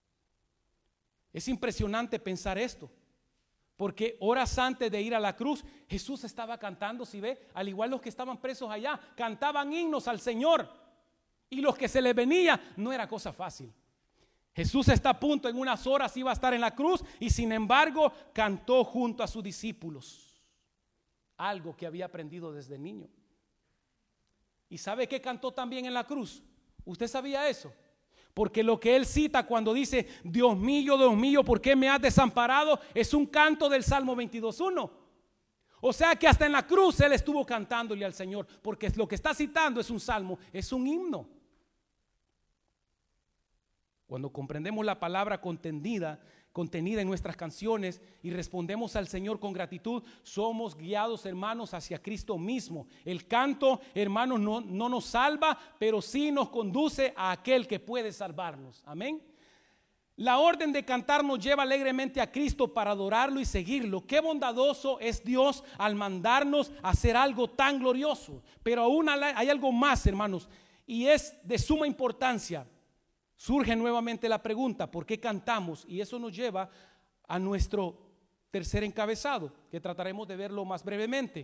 Es impresionante pensar esto, porque horas antes de ir a la cruz, Jesús estaba cantando, si ve, al igual los que estaban presos allá, cantaban himnos al Señor, y los que se les venía no era cosa fácil. Jesús está a punto, en unas horas iba a estar en la cruz, y sin embargo cantó junto a sus discípulos. Algo que había aprendido desde niño. ¿Y sabe qué cantó también en la cruz? ¿Usted sabía eso? Porque lo que él cita cuando dice, Dios mío, ¿por qué me has desamparado? Es un canto del Salmo 22:1. O sea que hasta en la cruz él estuvo cantándole al Señor, porque lo que está citando es un salmo, es un himno. Cuando comprendemos la palabra contenida contenida en nuestras canciones y respondemos al Señor con gratitud, somos guiados, hermanos, hacia Cristo mismo. El canto, hermanos, no nos salva, pero sí nos conduce a aquel que puede salvarnos. Amén. La orden de cantar nos lleva alegremente a Cristo para adorarlo y seguirlo. Qué bondadoso es Dios al mandarnos a hacer algo tan glorioso. Pero aún hay algo más, hermanos, y es de suma importancia. Surge nuevamente la pregunta, ¿por qué cantamos? Y eso nos lleva a nuestro tercer encabezado, que trataremos de verlo más brevemente.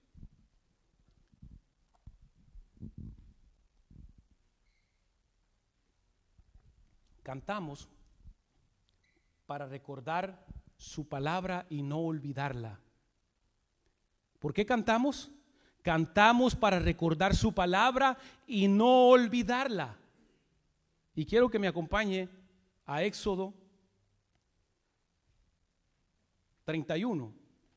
Cantamos para recordar su palabra y no olvidarla. ¿Por qué cantamos? Cantamos para recordar su palabra y no olvidarla. Y quiero que me acompañe a Éxodo 31.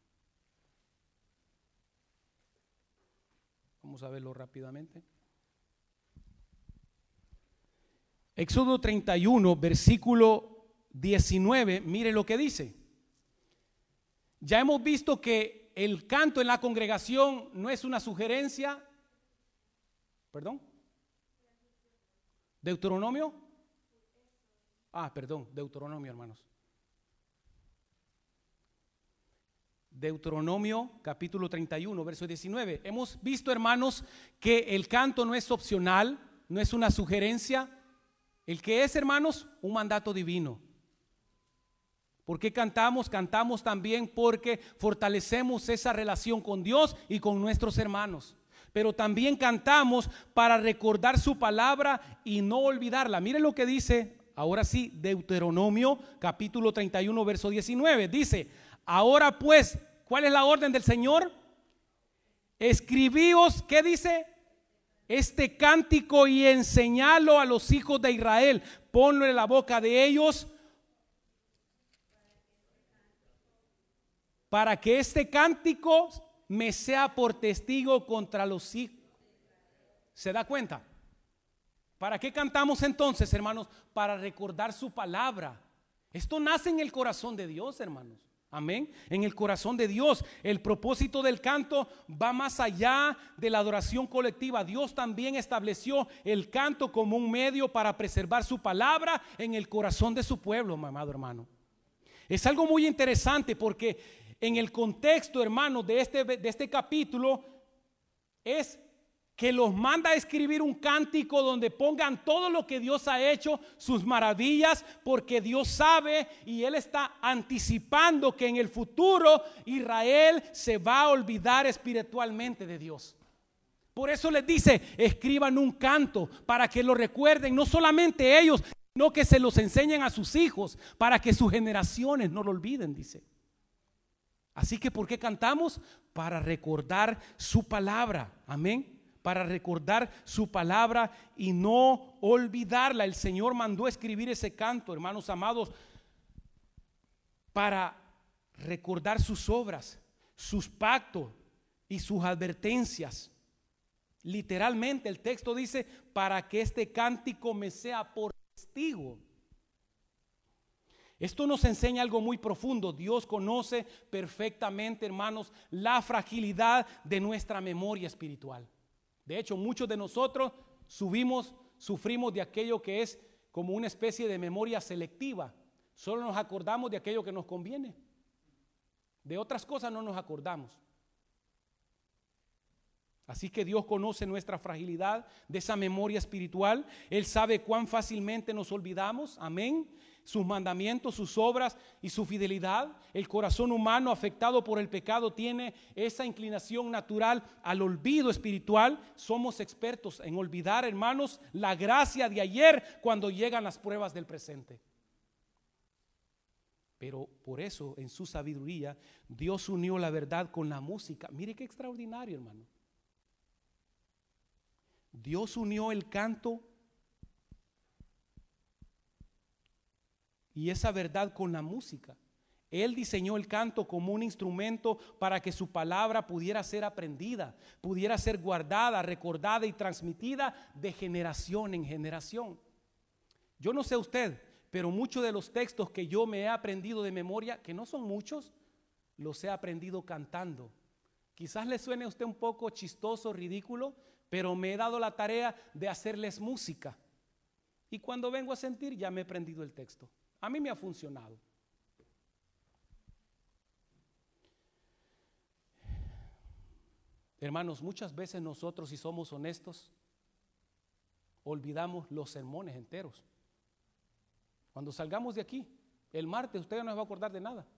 Vamos a verlo rápidamente. Éxodo 31, versículo 19, mire lo que dice. Ya hemos visto que el canto en la congregación no es una sugerencia. ¿Perdón? ¿Deuteronomio? Deuteronomio, hermanos. Deuteronomio capítulo 31, verso 19. Hemos visto, hermanos, que el canto no es opcional, no es una sugerencia. El que es, hermanos, un mandato divino. ¿Por qué cantamos? Cantamos también porque fortalecemos esa relación con Dios y con nuestros hermanos. Pero también cantamos para recordar su palabra y no olvidarla. Miren lo que dice, ahora sí, Deuteronomio capítulo 31, verso 19. Dice, ahora pues, ¿cuál es la orden del Señor? Escribíos, ¿qué dice? Este cántico y enseñalo a los hijos de Israel. Ponlo en la boca de ellos, para que este cántico me sea por testigo contra los hijos. ¿Se da cuenta? ¿Para qué cantamos entonces, hermanos? Para recordar su palabra. Esto nace en el corazón de Dios, hermanos. Amén. En el corazón de Dios. El propósito del canto va más allá de la adoración colectiva. Dios también estableció el canto como un medio para preservar su palabra en el corazón de su pueblo, amado hermano. Es algo muy interesante porque en el contexto, hermanos, de este capítulo es que los manda a escribir un cántico donde pongan todo lo que Dios ha hecho, sus maravillas, porque Dios sabe y Él está anticipando que en el futuro Israel se va a olvidar espiritualmente de Dios. Por eso les dice, escriban un canto para que lo recuerden, no solamente ellos, sino que se los enseñen a sus hijos, para que sus generaciones no lo olviden, dice. Así que ¿por qué cantamos? Para recordar su palabra, amén. Para recordar su palabra y no olvidarla. El Señor mandó escribir ese canto, hermanos amados, para recordar sus obras, sus pactos y sus advertencias. Literalmente el texto dice, para que este cántico me sea por testigo. Esto nos enseña algo muy profundo. Dios conoce perfectamente, hermanos, la fragilidad de nuestra memoria espiritual. De hecho, muchos de nosotros sufrimos de aquello que es como una especie de memoria selectiva. Solo nos acordamos de aquello que nos conviene. De otras cosas no nos acordamos. Así que Dios conoce nuestra fragilidad de esa memoria espiritual. Él sabe cuán fácilmente nos olvidamos. Amén. Sus mandamientos, sus obras y su fidelidad. El corazón humano afectado por el pecado tiene esa inclinación natural al olvido espiritual. Somos expertos en olvidar, hermanos, la gracia de ayer cuando llegan las pruebas del presente. Pero por eso, en su sabiduría, Dios unió la verdad con la música. Mire qué extraordinario, hermano. Dios unió el canto y esa verdad con la música. Él diseñó el canto como un instrumento para que su palabra pudiera ser aprendida, pudiera ser guardada, recordada y transmitida de generación en generación. Yo no sé usted, pero muchos de los textos que yo me he aprendido de memoria, que no son muchos, los he aprendido cantando. Quizás le suene a usted un poco chistoso, ridículo, pero me he dado la tarea de hacerles música. Y cuando vengo a sentir, ya me he aprendido el texto. A mí me ha funcionado. Hermanos, muchas veces nosotros, si somos honestos, olvidamos los sermones enteros. Cuando salgamos de aquí, el martes, usted ya no se va a acordar de nada.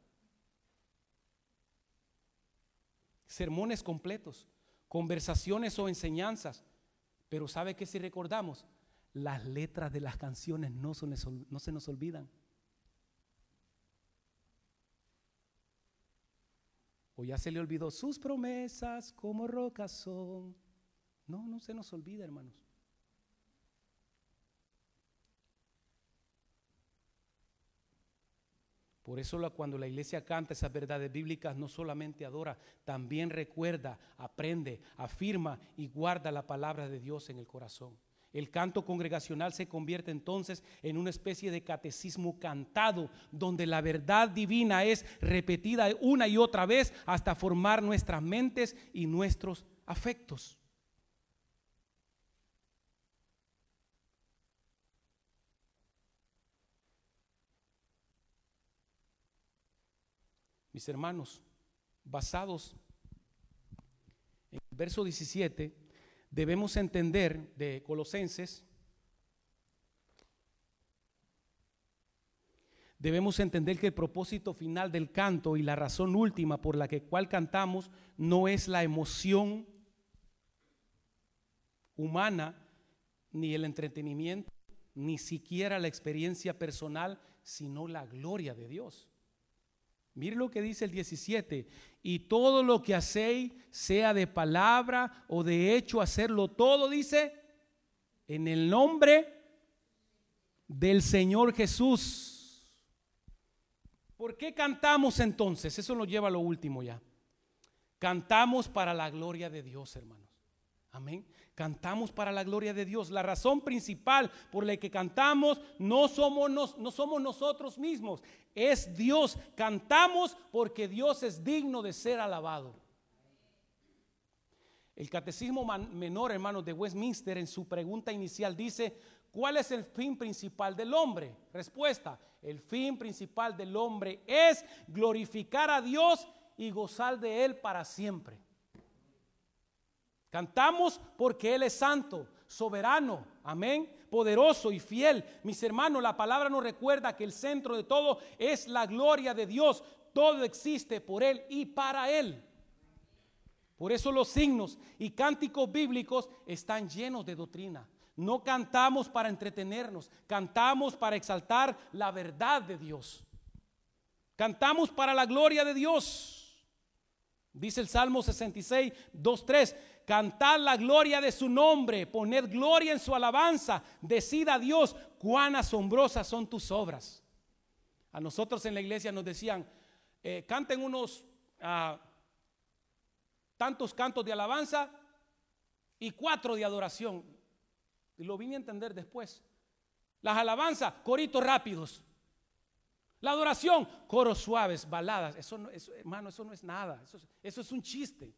Sermones completos, conversaciones o enseñanzas. Pero ¿sabe qué? Si recordamos, las letras de las canciones no se nos olvidan. O ya se le olvidó, sus promesas como rocas son. No se nos olvida, hermanos. Por eso cuando la iglesia canta esas verdades bíblicas, no solamente adora, también recuerda, aprende, afirma y guarda la palabra de Dios en el corazón. El canto congregacional se convierte entonces en una especie de catecismo cantado, donde la verdad divina es repetida una y otra vez hasta formar nuestras mentes y nuestros afectos. Mis hermanos, basados en el verso 17, debemos entender de Colosenses, debemos entender que el propósito final del canto y la razón última por la cual cantamos no es la emoción humana, ni el entretenimiento, ni siquiera la experiencia personal, sino la gloria de Dios. Mire lo que dice el 17, y todo lo que hacéis, sea de palabra o de hecho, hacerlo todo, dice, en el nombre del Señor Jesús. ¿Por qué cantamos entonces? Eso nos lleva a lo último ya. Cantamos para la gloria de Dios, hermanos. Amén. Cantamos para la gloria de Dios. La razón principal por la que cantamos no somos nosotros mismos, es Dios. Cantamos porque Dios es digno de ser alabado. El Catecismo Menor, hermanos, de Westminster, en su pregunta inicial dice: ¿cuál es el fin principal del hombre? Respuesta: el fin principal del hombre es glorificar a Dios y gozar de Él para siempre. Cantamos porque Él es santo, soberano, amén, poderoso y fiel. Mis hermanos, la palabra nos recuerda que el centro de todo es la gloria de Dios. Todo existe por Él y para Él. Por eso los signos y cánticos bíblicos están llenos de doctrina. No cantamos para entretenernos, cantamos para exaltar la verdad de Dios. Cantamos para la gloria de Dios. Dice el Salmo 66, 2-3: cantad la gloria de su nombre, poned gloria en su alabanza, decid a Dios cuán asombrosas son tus obras. A nosotros en la iglesia nos decían, canten unos tantos cantos de alabanza y 4 de adoración. Y lo vine a entender después. Las alabanzas, coritos rápidos. La adoración, coros suaves, baladas. Hermano, eso no es nada. Eso es un chiste.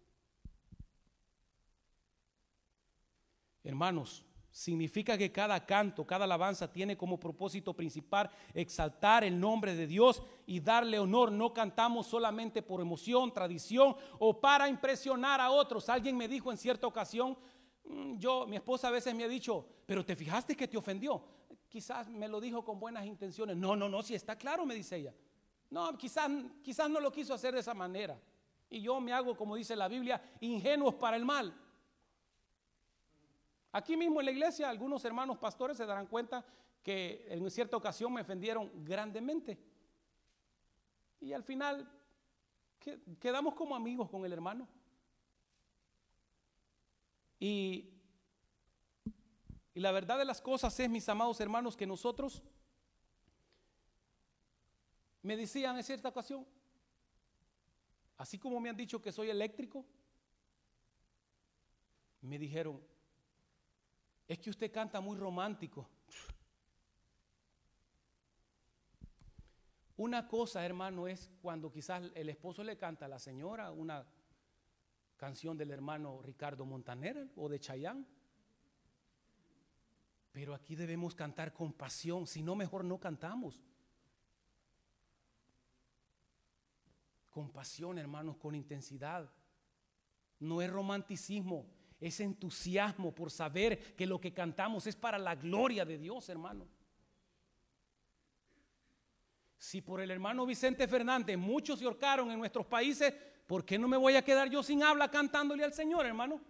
Hermanos, significa que cada canto, cada alabanza tiene como propósito principal exaltar el nombre de Dios y darle honor. No cantamos solamente por emoción, tradición o para impresionar a otros. Alguien me dijo en cierta ocasión, mi esposa a veces me ha dicho, pero ¿te fijaste que te ofendió? Quizás me lo dijo con buenas intenciones. No, si está claro, me dice ella. No, quizás no lo quiso hacer de esa manera. Y yo me hago, como dice la Biblia, ingenuos para el mal. Aquí mismo en la iglesia, algunos hermanos pastores se darán cuenta que en cierta ocasión me ofendieron grandemente. Y al final quedamos como amigos con el hermano. Y la verdad de las cosas es, mis amados hermanos, que nosotros, me decían en cierta ocasión, así como me han dicho que soy eléctrico, me dijeron, es que usted canta muy romántico. Una cosa, hermano, es cuando quizás el esposo le canta a la señora una canción del hermano Ricardo Montaner o de Chayanne. Pero aquí debemos cantar con pasión, si no mejor no cantamos. Con pasión, hermanos, con intensidad. No es romanticismo, es entusiasmo por saber que lo que cantamos es para la gloria de Dios, hermano. Si por el hermano Vicente Fernández muchos se ahorcaron en nuestros países, ¿por qué no me voy a quedar yo sin habla cantándole al Señor, hermano?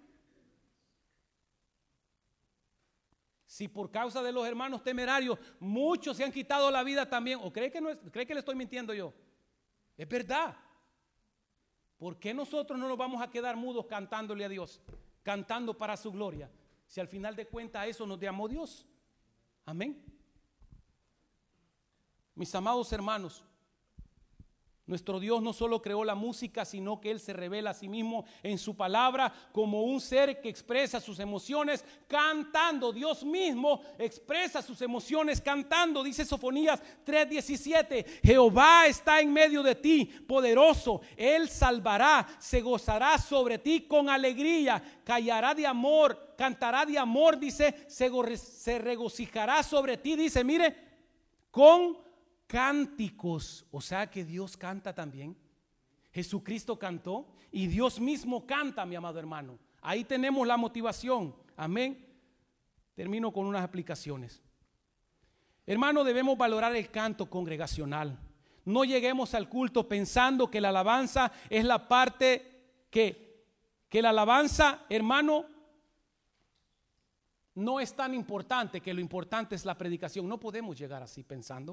Si por causa de los hermanos temerarios muchos se han quitado la vida también, ¿o cree que le estoy mintiendo yo? Es verdad. ¿Por qué nosotros no nos vamos a quedar mudos cantándole a Dios, cantando para su gloria, si al final de cuentas eso nos llamó Dios? Amén. Mis amados hermanos, nuestro Dios no solo creó la música, sino que Él se revela a sí mismo en su palabra como un ser que expresa sus emociones cantando. Dios mismo expresa sus emociones cantando. Dice Sofonías 3:17, Jehová está en medio de ti, poderoso. Él salvará, se gozará sobre ti con alegría, callará de amor, cantará de amor, dice, se regocijará sobre ti, dice, mire, con cánticos. O sea que Dios canta también. Jesucristo cantó y Dios mismo canta, mi amado hermano. Ahí tenemos la motivación. Amén. Termino con unas aplicaciones. Hermano, debemos valorar el canto congregacional. No lleguemos al culto pensando que la alabanza es la parte que la alabanza, hermano, no es tan importante, que lo importante es la predicación. No podemos llegar así pensando.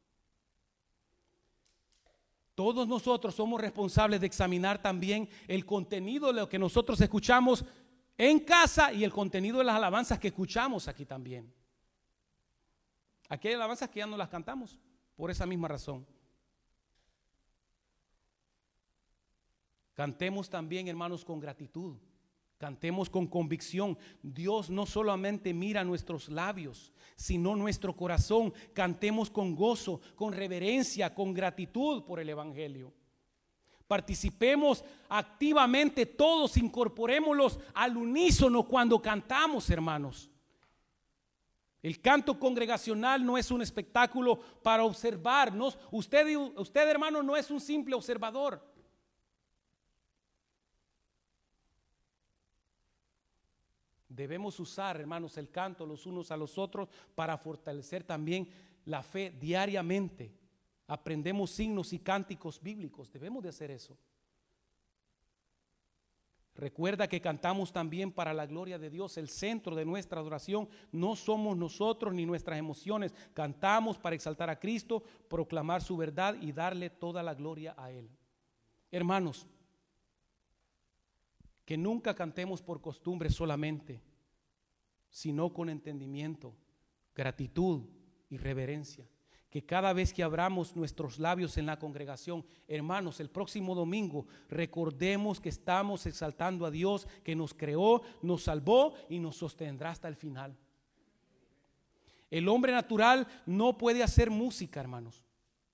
Todos nosotros somos responsables de examinar también el contenido de lo que nosotros escuchamos en casa y el contenido de las alabanzas que escuchamos aquí también. Aquí hay alabanzas que ya no las cantamos por esa misma razón. Cantemos también, hermanos, con gratitud. Cantemos con convicción. Dios no solamente mira nuestros labios, sino nuestro corazón. Cantemos con gozo, con reverencia, con gratitud por el Evangelio. Participemos activamente todos, incorporémoslos al unísono cuando cantamos, hermanos. El canto congregacional no es un espectáculo para observar. No, usted, hermano, no es un simple observador. Debemos usar, hermanos, el canto los unos a los otros para fortalecer también la fe diariamente. Aprendemos signos y cánticos bíblicos. Debemos de hacer eso. Recuerda que cantamos también para la gloria de Dios. El centro de nuestra adoración no somos nosotros ni nuestras emociones. Cantamos para exaltar a Cristo, proclamar su verdad y darle toda la gloria a Él. Hermanos, que nunca cantemos por costumbre solamente, sino con entendimiento, gratitud y reverencia. Que cada vez que abramos nuestros labios en la congregación, hermanos, el próximo domingo recordemos que estamos exaltando a Dios, que nos creó, nos salvó y nos sostendrá hasta el final. El hombre natural no puede hacer música, hermanos,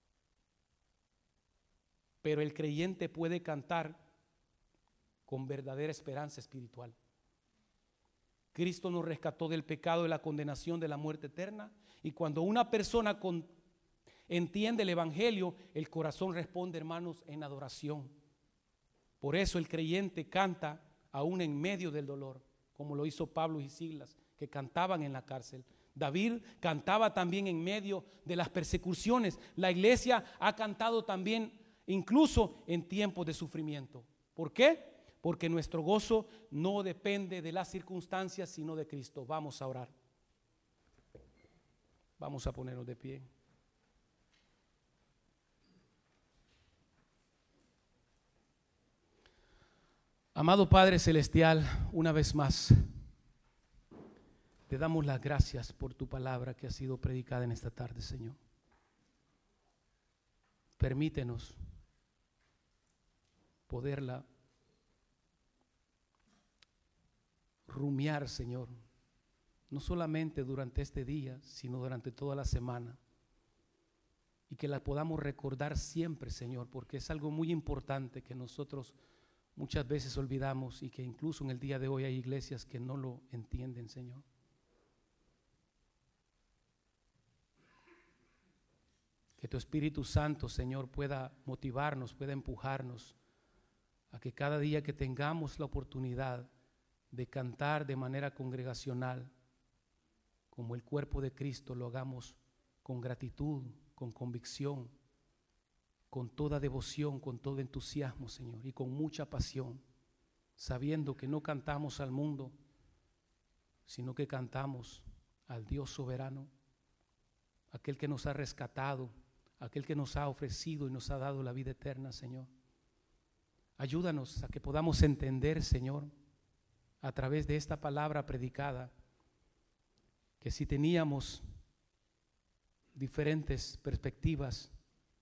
pero el creyente puede cantar con verdadera esperanza espiritual. Cristo nos rescató del pecado, de la condenación, de la muerte eterna, y cuando una persona entiende el Evangelio, el corazón responde, hermanos, en adoración. Por eso el creyente canta aún en medio del dolor, como lo hizo Pablo y Silas, que cantaban en la cárcel. David cantaba también en medio de las persecuciones. La iglesia ha cantado también incluso en tiempos de sufrimiento. ¿Por qué? Porque nuestro gozo no depende de las circunstancias, sino de Cristo. Vamos a orar. Vamos a ponernos de pie. Amado Padre Celestial, una vez más, te damos las gracias por tu palabra que ha sido predicada en esta tarde, Señor. Permítenos poderla rumiar, Señor, no solamente durante este día, sino durante toda la semana. y que la podamos recordar siempre, Señor, porque es algo muy importante que nosotros muchas veces olvidamos y que incluso en el día de hoy hay iglesias que no lo entienden, Señor. Que tu Espíritu Santo, Señor, pueda motivarnos, pueda empujarnos a que cada día que tengamos la oportunidad de cantar de manera congregacional, como el cuerpo de Cristo, lo hagamos con gratitud, con convicción, con toda devoción, con todo entusiasmo, Señor, y con mucha pasión, sabiendo que no cantamos al mundo, sino que cantamos al Dios soberano, aquel que nos ha rescatado, aquel que nos ha ofrecido y nos ha dado la vida eterna, Señor. Ayúdanos a que podamos entender, Señor, a través de esta palabra predicada, que si teníamos diferentes perspectivas,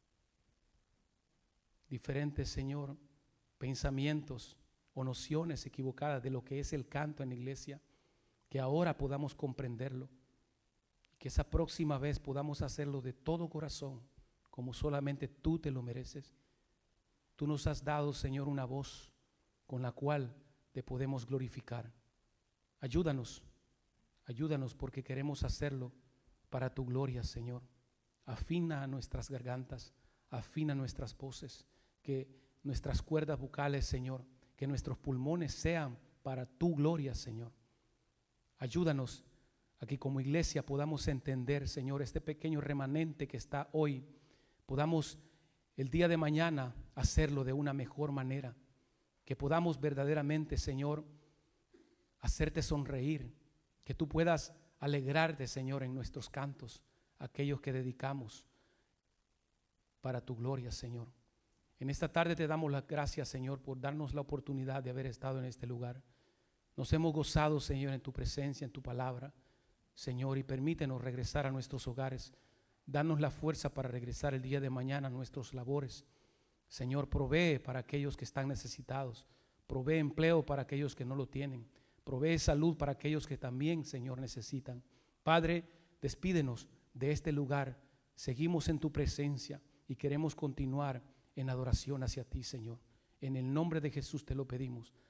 diferentes, Señor, pensamientos o nociones equivocadas de lo que es el canto en la iglesia, que ahora podamos comprenderlo, que esa próxima vez podamos hacerlo de todo corazón, como solamente tú te lo mereces. Tú nos has dado, Señor, una voz con la cual te podemos glorificar. Ayúdanos porque queremos hacerlo para tu gloria, Señor. Afina nuestras gargantas, afina nuestras voces, que nuestras cuerdas vocales, Señor, que nuestros pulmones sean para tu gloria, Señor. Ayúdanos a que como iglesia podamos entender, Señor, este pequeño remanente que está hoy, podamos el día de mañana hacerlo de una mejor manera, que podamos verdaderamente, Señor, hacerte sonreír, que tú puedas alegrarte, Señor, en nuestros cantos, aquellos que dedicamos para tu gloria, Señor. En esta tarde te damos las gracias, Señor, por darnos la oportunidad de haber estado en este lugar. Nos hemos gozado, Señor, en tu presencia, en tu palabra, Señor, y permítenos regresar a nuestros hogares. Danos la fuerza para regresar el día de mañana a nuestros labores. Señor, provee para aquellos que están necesitados. Provee empleo para aquellos que no lo tienen. Provee salud para aquellos que también, Señor, necesitan. Padre, despídenos de este lugar. Seguimos en tu presencia y queremos continuar en adoración hacia ti, Señor. En el nombre de Jesús te lo pedimos.